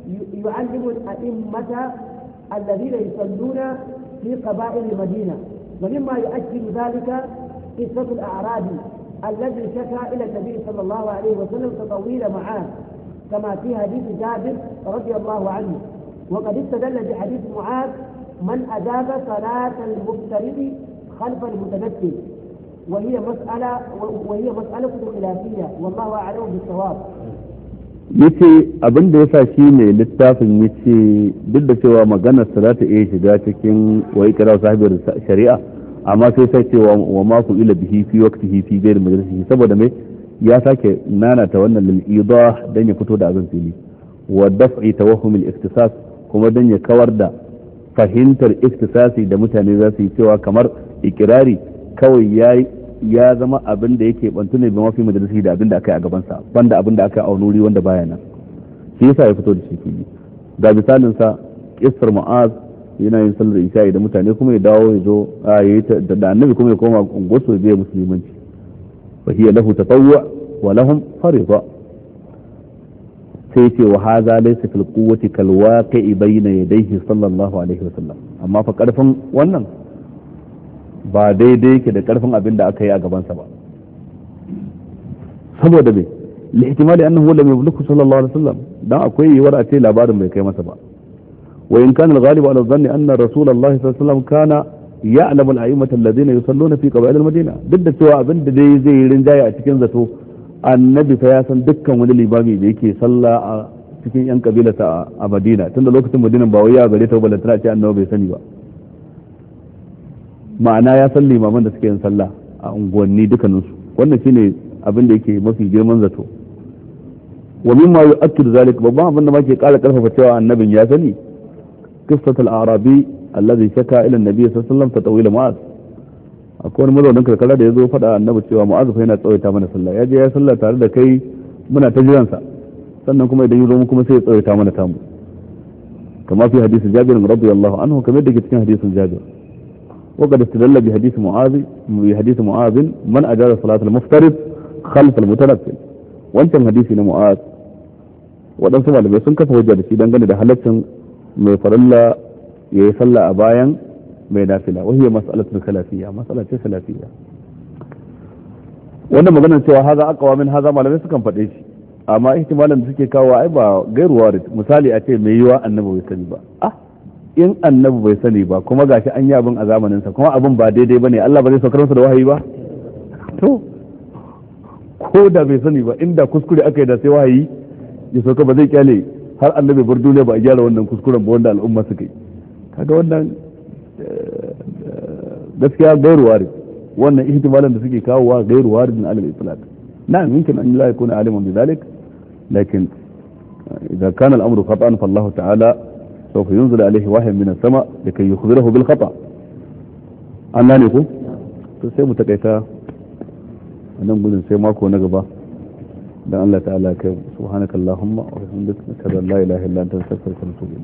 الأئمة الذين يصلون في قبائل المدينة. ومما يؤكد ذلك قصة الأعرابي الذي شكا إلى النبي صلى الله عليه وسلم تطويل معاذ، كما في حديث جابر رضي الله عنه. وقد استدل بحديث معاذ من أجاب صلاة المفترض خلف المتنفل، وهي مسألة خلافية والله أعلم بالصواب. yace abin da yasa shi ne littafin yace duk da cewa maganar sa za ta iya shiga cikin wa ikra sahibir shari'a, amma sai cewa wa ma ku ila bihi fi waqtihi fi ghayr majlisihi, saboda me ya sake nanata wannan lil idah dan ya fito da abin fili, wa daf'i tawahhum al ikhtisas kuma dan ya kawar da fahimtar ikhtisasi da mutane za su yi cewa kamar ikirari kawai ya zama abin da yake bantu ne ba mafi majalisi da abin da aka yi a gabansa, banda abin da aka yi a wani wanda baya nan. shi yasa ya fito da shi fili. ga misalin sa kissar Mu'az yana yin sallar isha'i da mutane kuma ya dawo ya zo yayi da annabi kuma ya koma ungoso ya musulmanci, fa hiya lahu tatawwu wa lahum fariḍa. sai ce wa hadha laysa fil quwwati kal waqi'i bayna yadayhi sallallahu alaihi wa sallam, amma fa karfin wannan ba daidai yake da karfin abin da aka yi a gabansa ba, saboda bai lihtimali annahu lam yablughu sallallahu alaihi wasallam, dan akwai yiwuwar a ce labarin bai kai masa ba. wa in kana al-ghalib ala dhanni anna rasulullahi sallallahu alaihi wasallam kana ya'lamu al-a'immata alladhina yusalluna fi qaba'il al-madina, duk da cewa abin da dai zai yi rinjaye a cikin zato annabi fa ya san dukkan wani limami da yake sallah a cikin yan kabilarsa a Madina, tunda lokacin Madina ba wai ya gare ta balantana ce annabi bai sani ba. ma'ana ya san limaman da suke yin sallah a unguwanni dukkaninsu, wannan shine abin da yake mafi girman zato. wa mimma yu'akkidu zalik, babban abin da ke kara karfafa cewa annabin ya sani qissatul arabi alladhi shaka ila an-nabi sallallahu alaihi wasallam tatawil Mu'az. akwai wani mazaunin karkara da yazo faɗa annabi cewa Mu'az fa yana tsawaita mana sallah, ya je ya sallah tare da kai muna ta jiransa sannan kuma idan ya zo mu kuma sai ya tsawaita mana tamu kama fi hadisi Jabir radiyallahu anhu kamar da ke cikin hadisin Jabir وقد استدل بحديث معاذ من أجاز صلاة المفترض خلف المتنفل wancan hadisi na Mu'az waɗansu malamai sun kafa hujja da shi dangane da halaccin mai farilla ya yi sallah a bayan mai nafila wa hiya mas'alatul khilafiyya mas'ala ce khilafiyya wannan maganar cewa haza aqwa min haza malamai sukan faɗe shi amma ihtimalan da suke kawo ai ba gairu warid misali a ce mai yiwa annabi bai sani ba in annabi bai sani ba kuma gashi an yi abin a zamanin sa kuma abin ba daidai bane Allah ba zai saukar masa da wahayi ba to ko da bai sani ba inda kuskure aka yi da sai wahayi ya sauka ba zai kyale har annabi bar duniya ba a gyara wannan kuskuren ba wanda al'umma suka yi kaga wannan gaskiya gairu warid wannan ihtimalan da suke kawowa gairu warid min al-itlaq na'am yumkin an la yakuna aliman bidhalik lakin idza kana al-amru qat'an fa Allah ta'ala سوف ينزل عليه وحي من السماء لكي يخبره بالخطأ أنا نقول sai mu takaita nan gudun sai mako na gaba dan Allah ta'ala kai subhanaka allahumma wa bihamdika ashhadu an la ilaha illa anta astaghfiruka wa atubu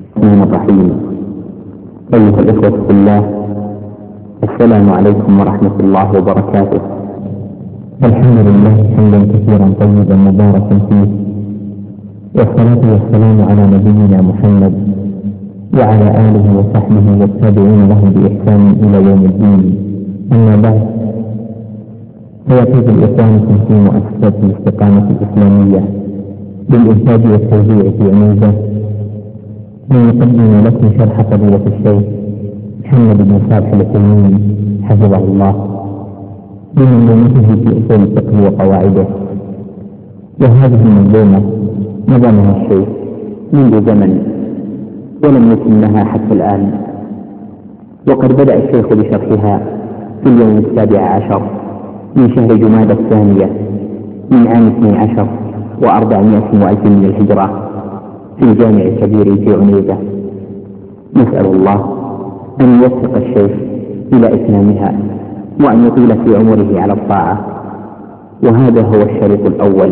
ilayk أيها الإخوة في الله السلام عليكم ورحمة الله وبركاته الحمد لله حمدا كثيرا طيبا مباركا فيه والصلاة والسلام على نبينا محمد وعلى آله وصحبه والتابعين لهم بإحسان إلى يوم الدين أما بعد فيقف الإخوانكم في مؤسسة الاستقامة الإسلامية بالإنتاج والتوزيع في عنيزة ونقدم لكم شرح فضيلة الشيخ محمد بن صالح العثيمين حفظه الله بمنظومته في أصول الفقه وقواعده وهذه المنظومة نظمها الشيخ منذ زمن ولم يتمها حتى الآن وقد بدأ الشيخ بشرحها في اليوم 17 من شهر جمادى الثانية من عام 12 و400 وألف من الهجرة في الجامع الكبير في عنيزة نسأل الله أن يوفق الشيخ إلى إتمامها وأن يطيل في عمره على الطاعة وهذا هو الشريط الأول.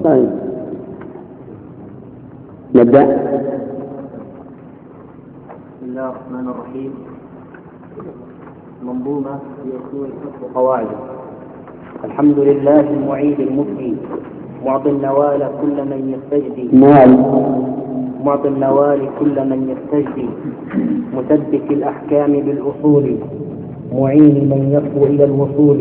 نبدأ. بسم الله الرحمن الرحيم. منظومة في أصول الفقه وقواعده. الحمد لله المعيد المفدي معطي النوال كل من يستجدي معطي النوال كل من يستجدي مثبت الأحكام بالأصول معين من يصبو إلى الوصول.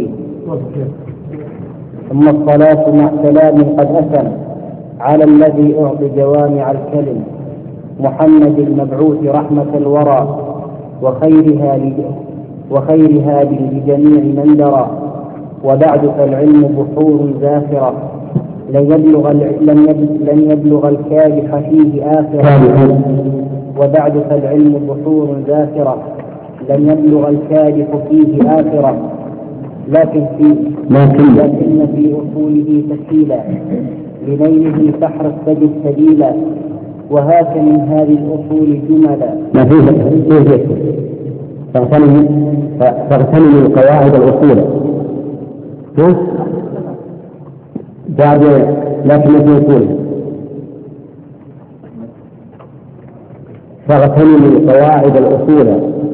ثم الصلاة مع سلام قد أتم على الذي أعطي جوامع الكلم محمد المبعوث رحمة الورى وخيرها لجميع من درى. وبعد فالعلم بحور زاخرة لن يبلغ الكادح فيه آخرة. وبعد فالعلم بحور زاخرة لن يبلغ الكادح فيه آخرة. لكن في أصوله تسهيلا لنيله فاحرص تجد سبيلا. وهاك من هذه الأصول جملا. ما فيه فاغتنم القواعد الأصول بعد لكن يقول فاغتنم القواعد الأصول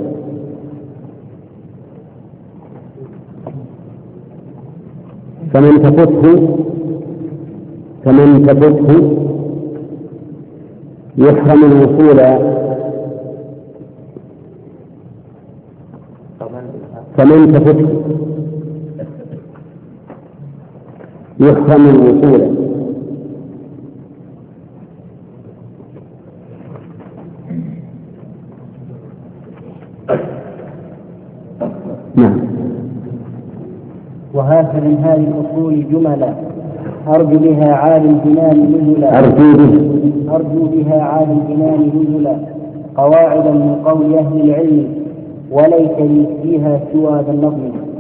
فمن تفته يحرم الوصول فمن تفته يحرم الوصول. نعم. وهاك من هذه الأصول جملا أرجو بها عالي الجنان نزلا قواعدا من قول أهل العلم وليس لي فيها سوى ذا النظم.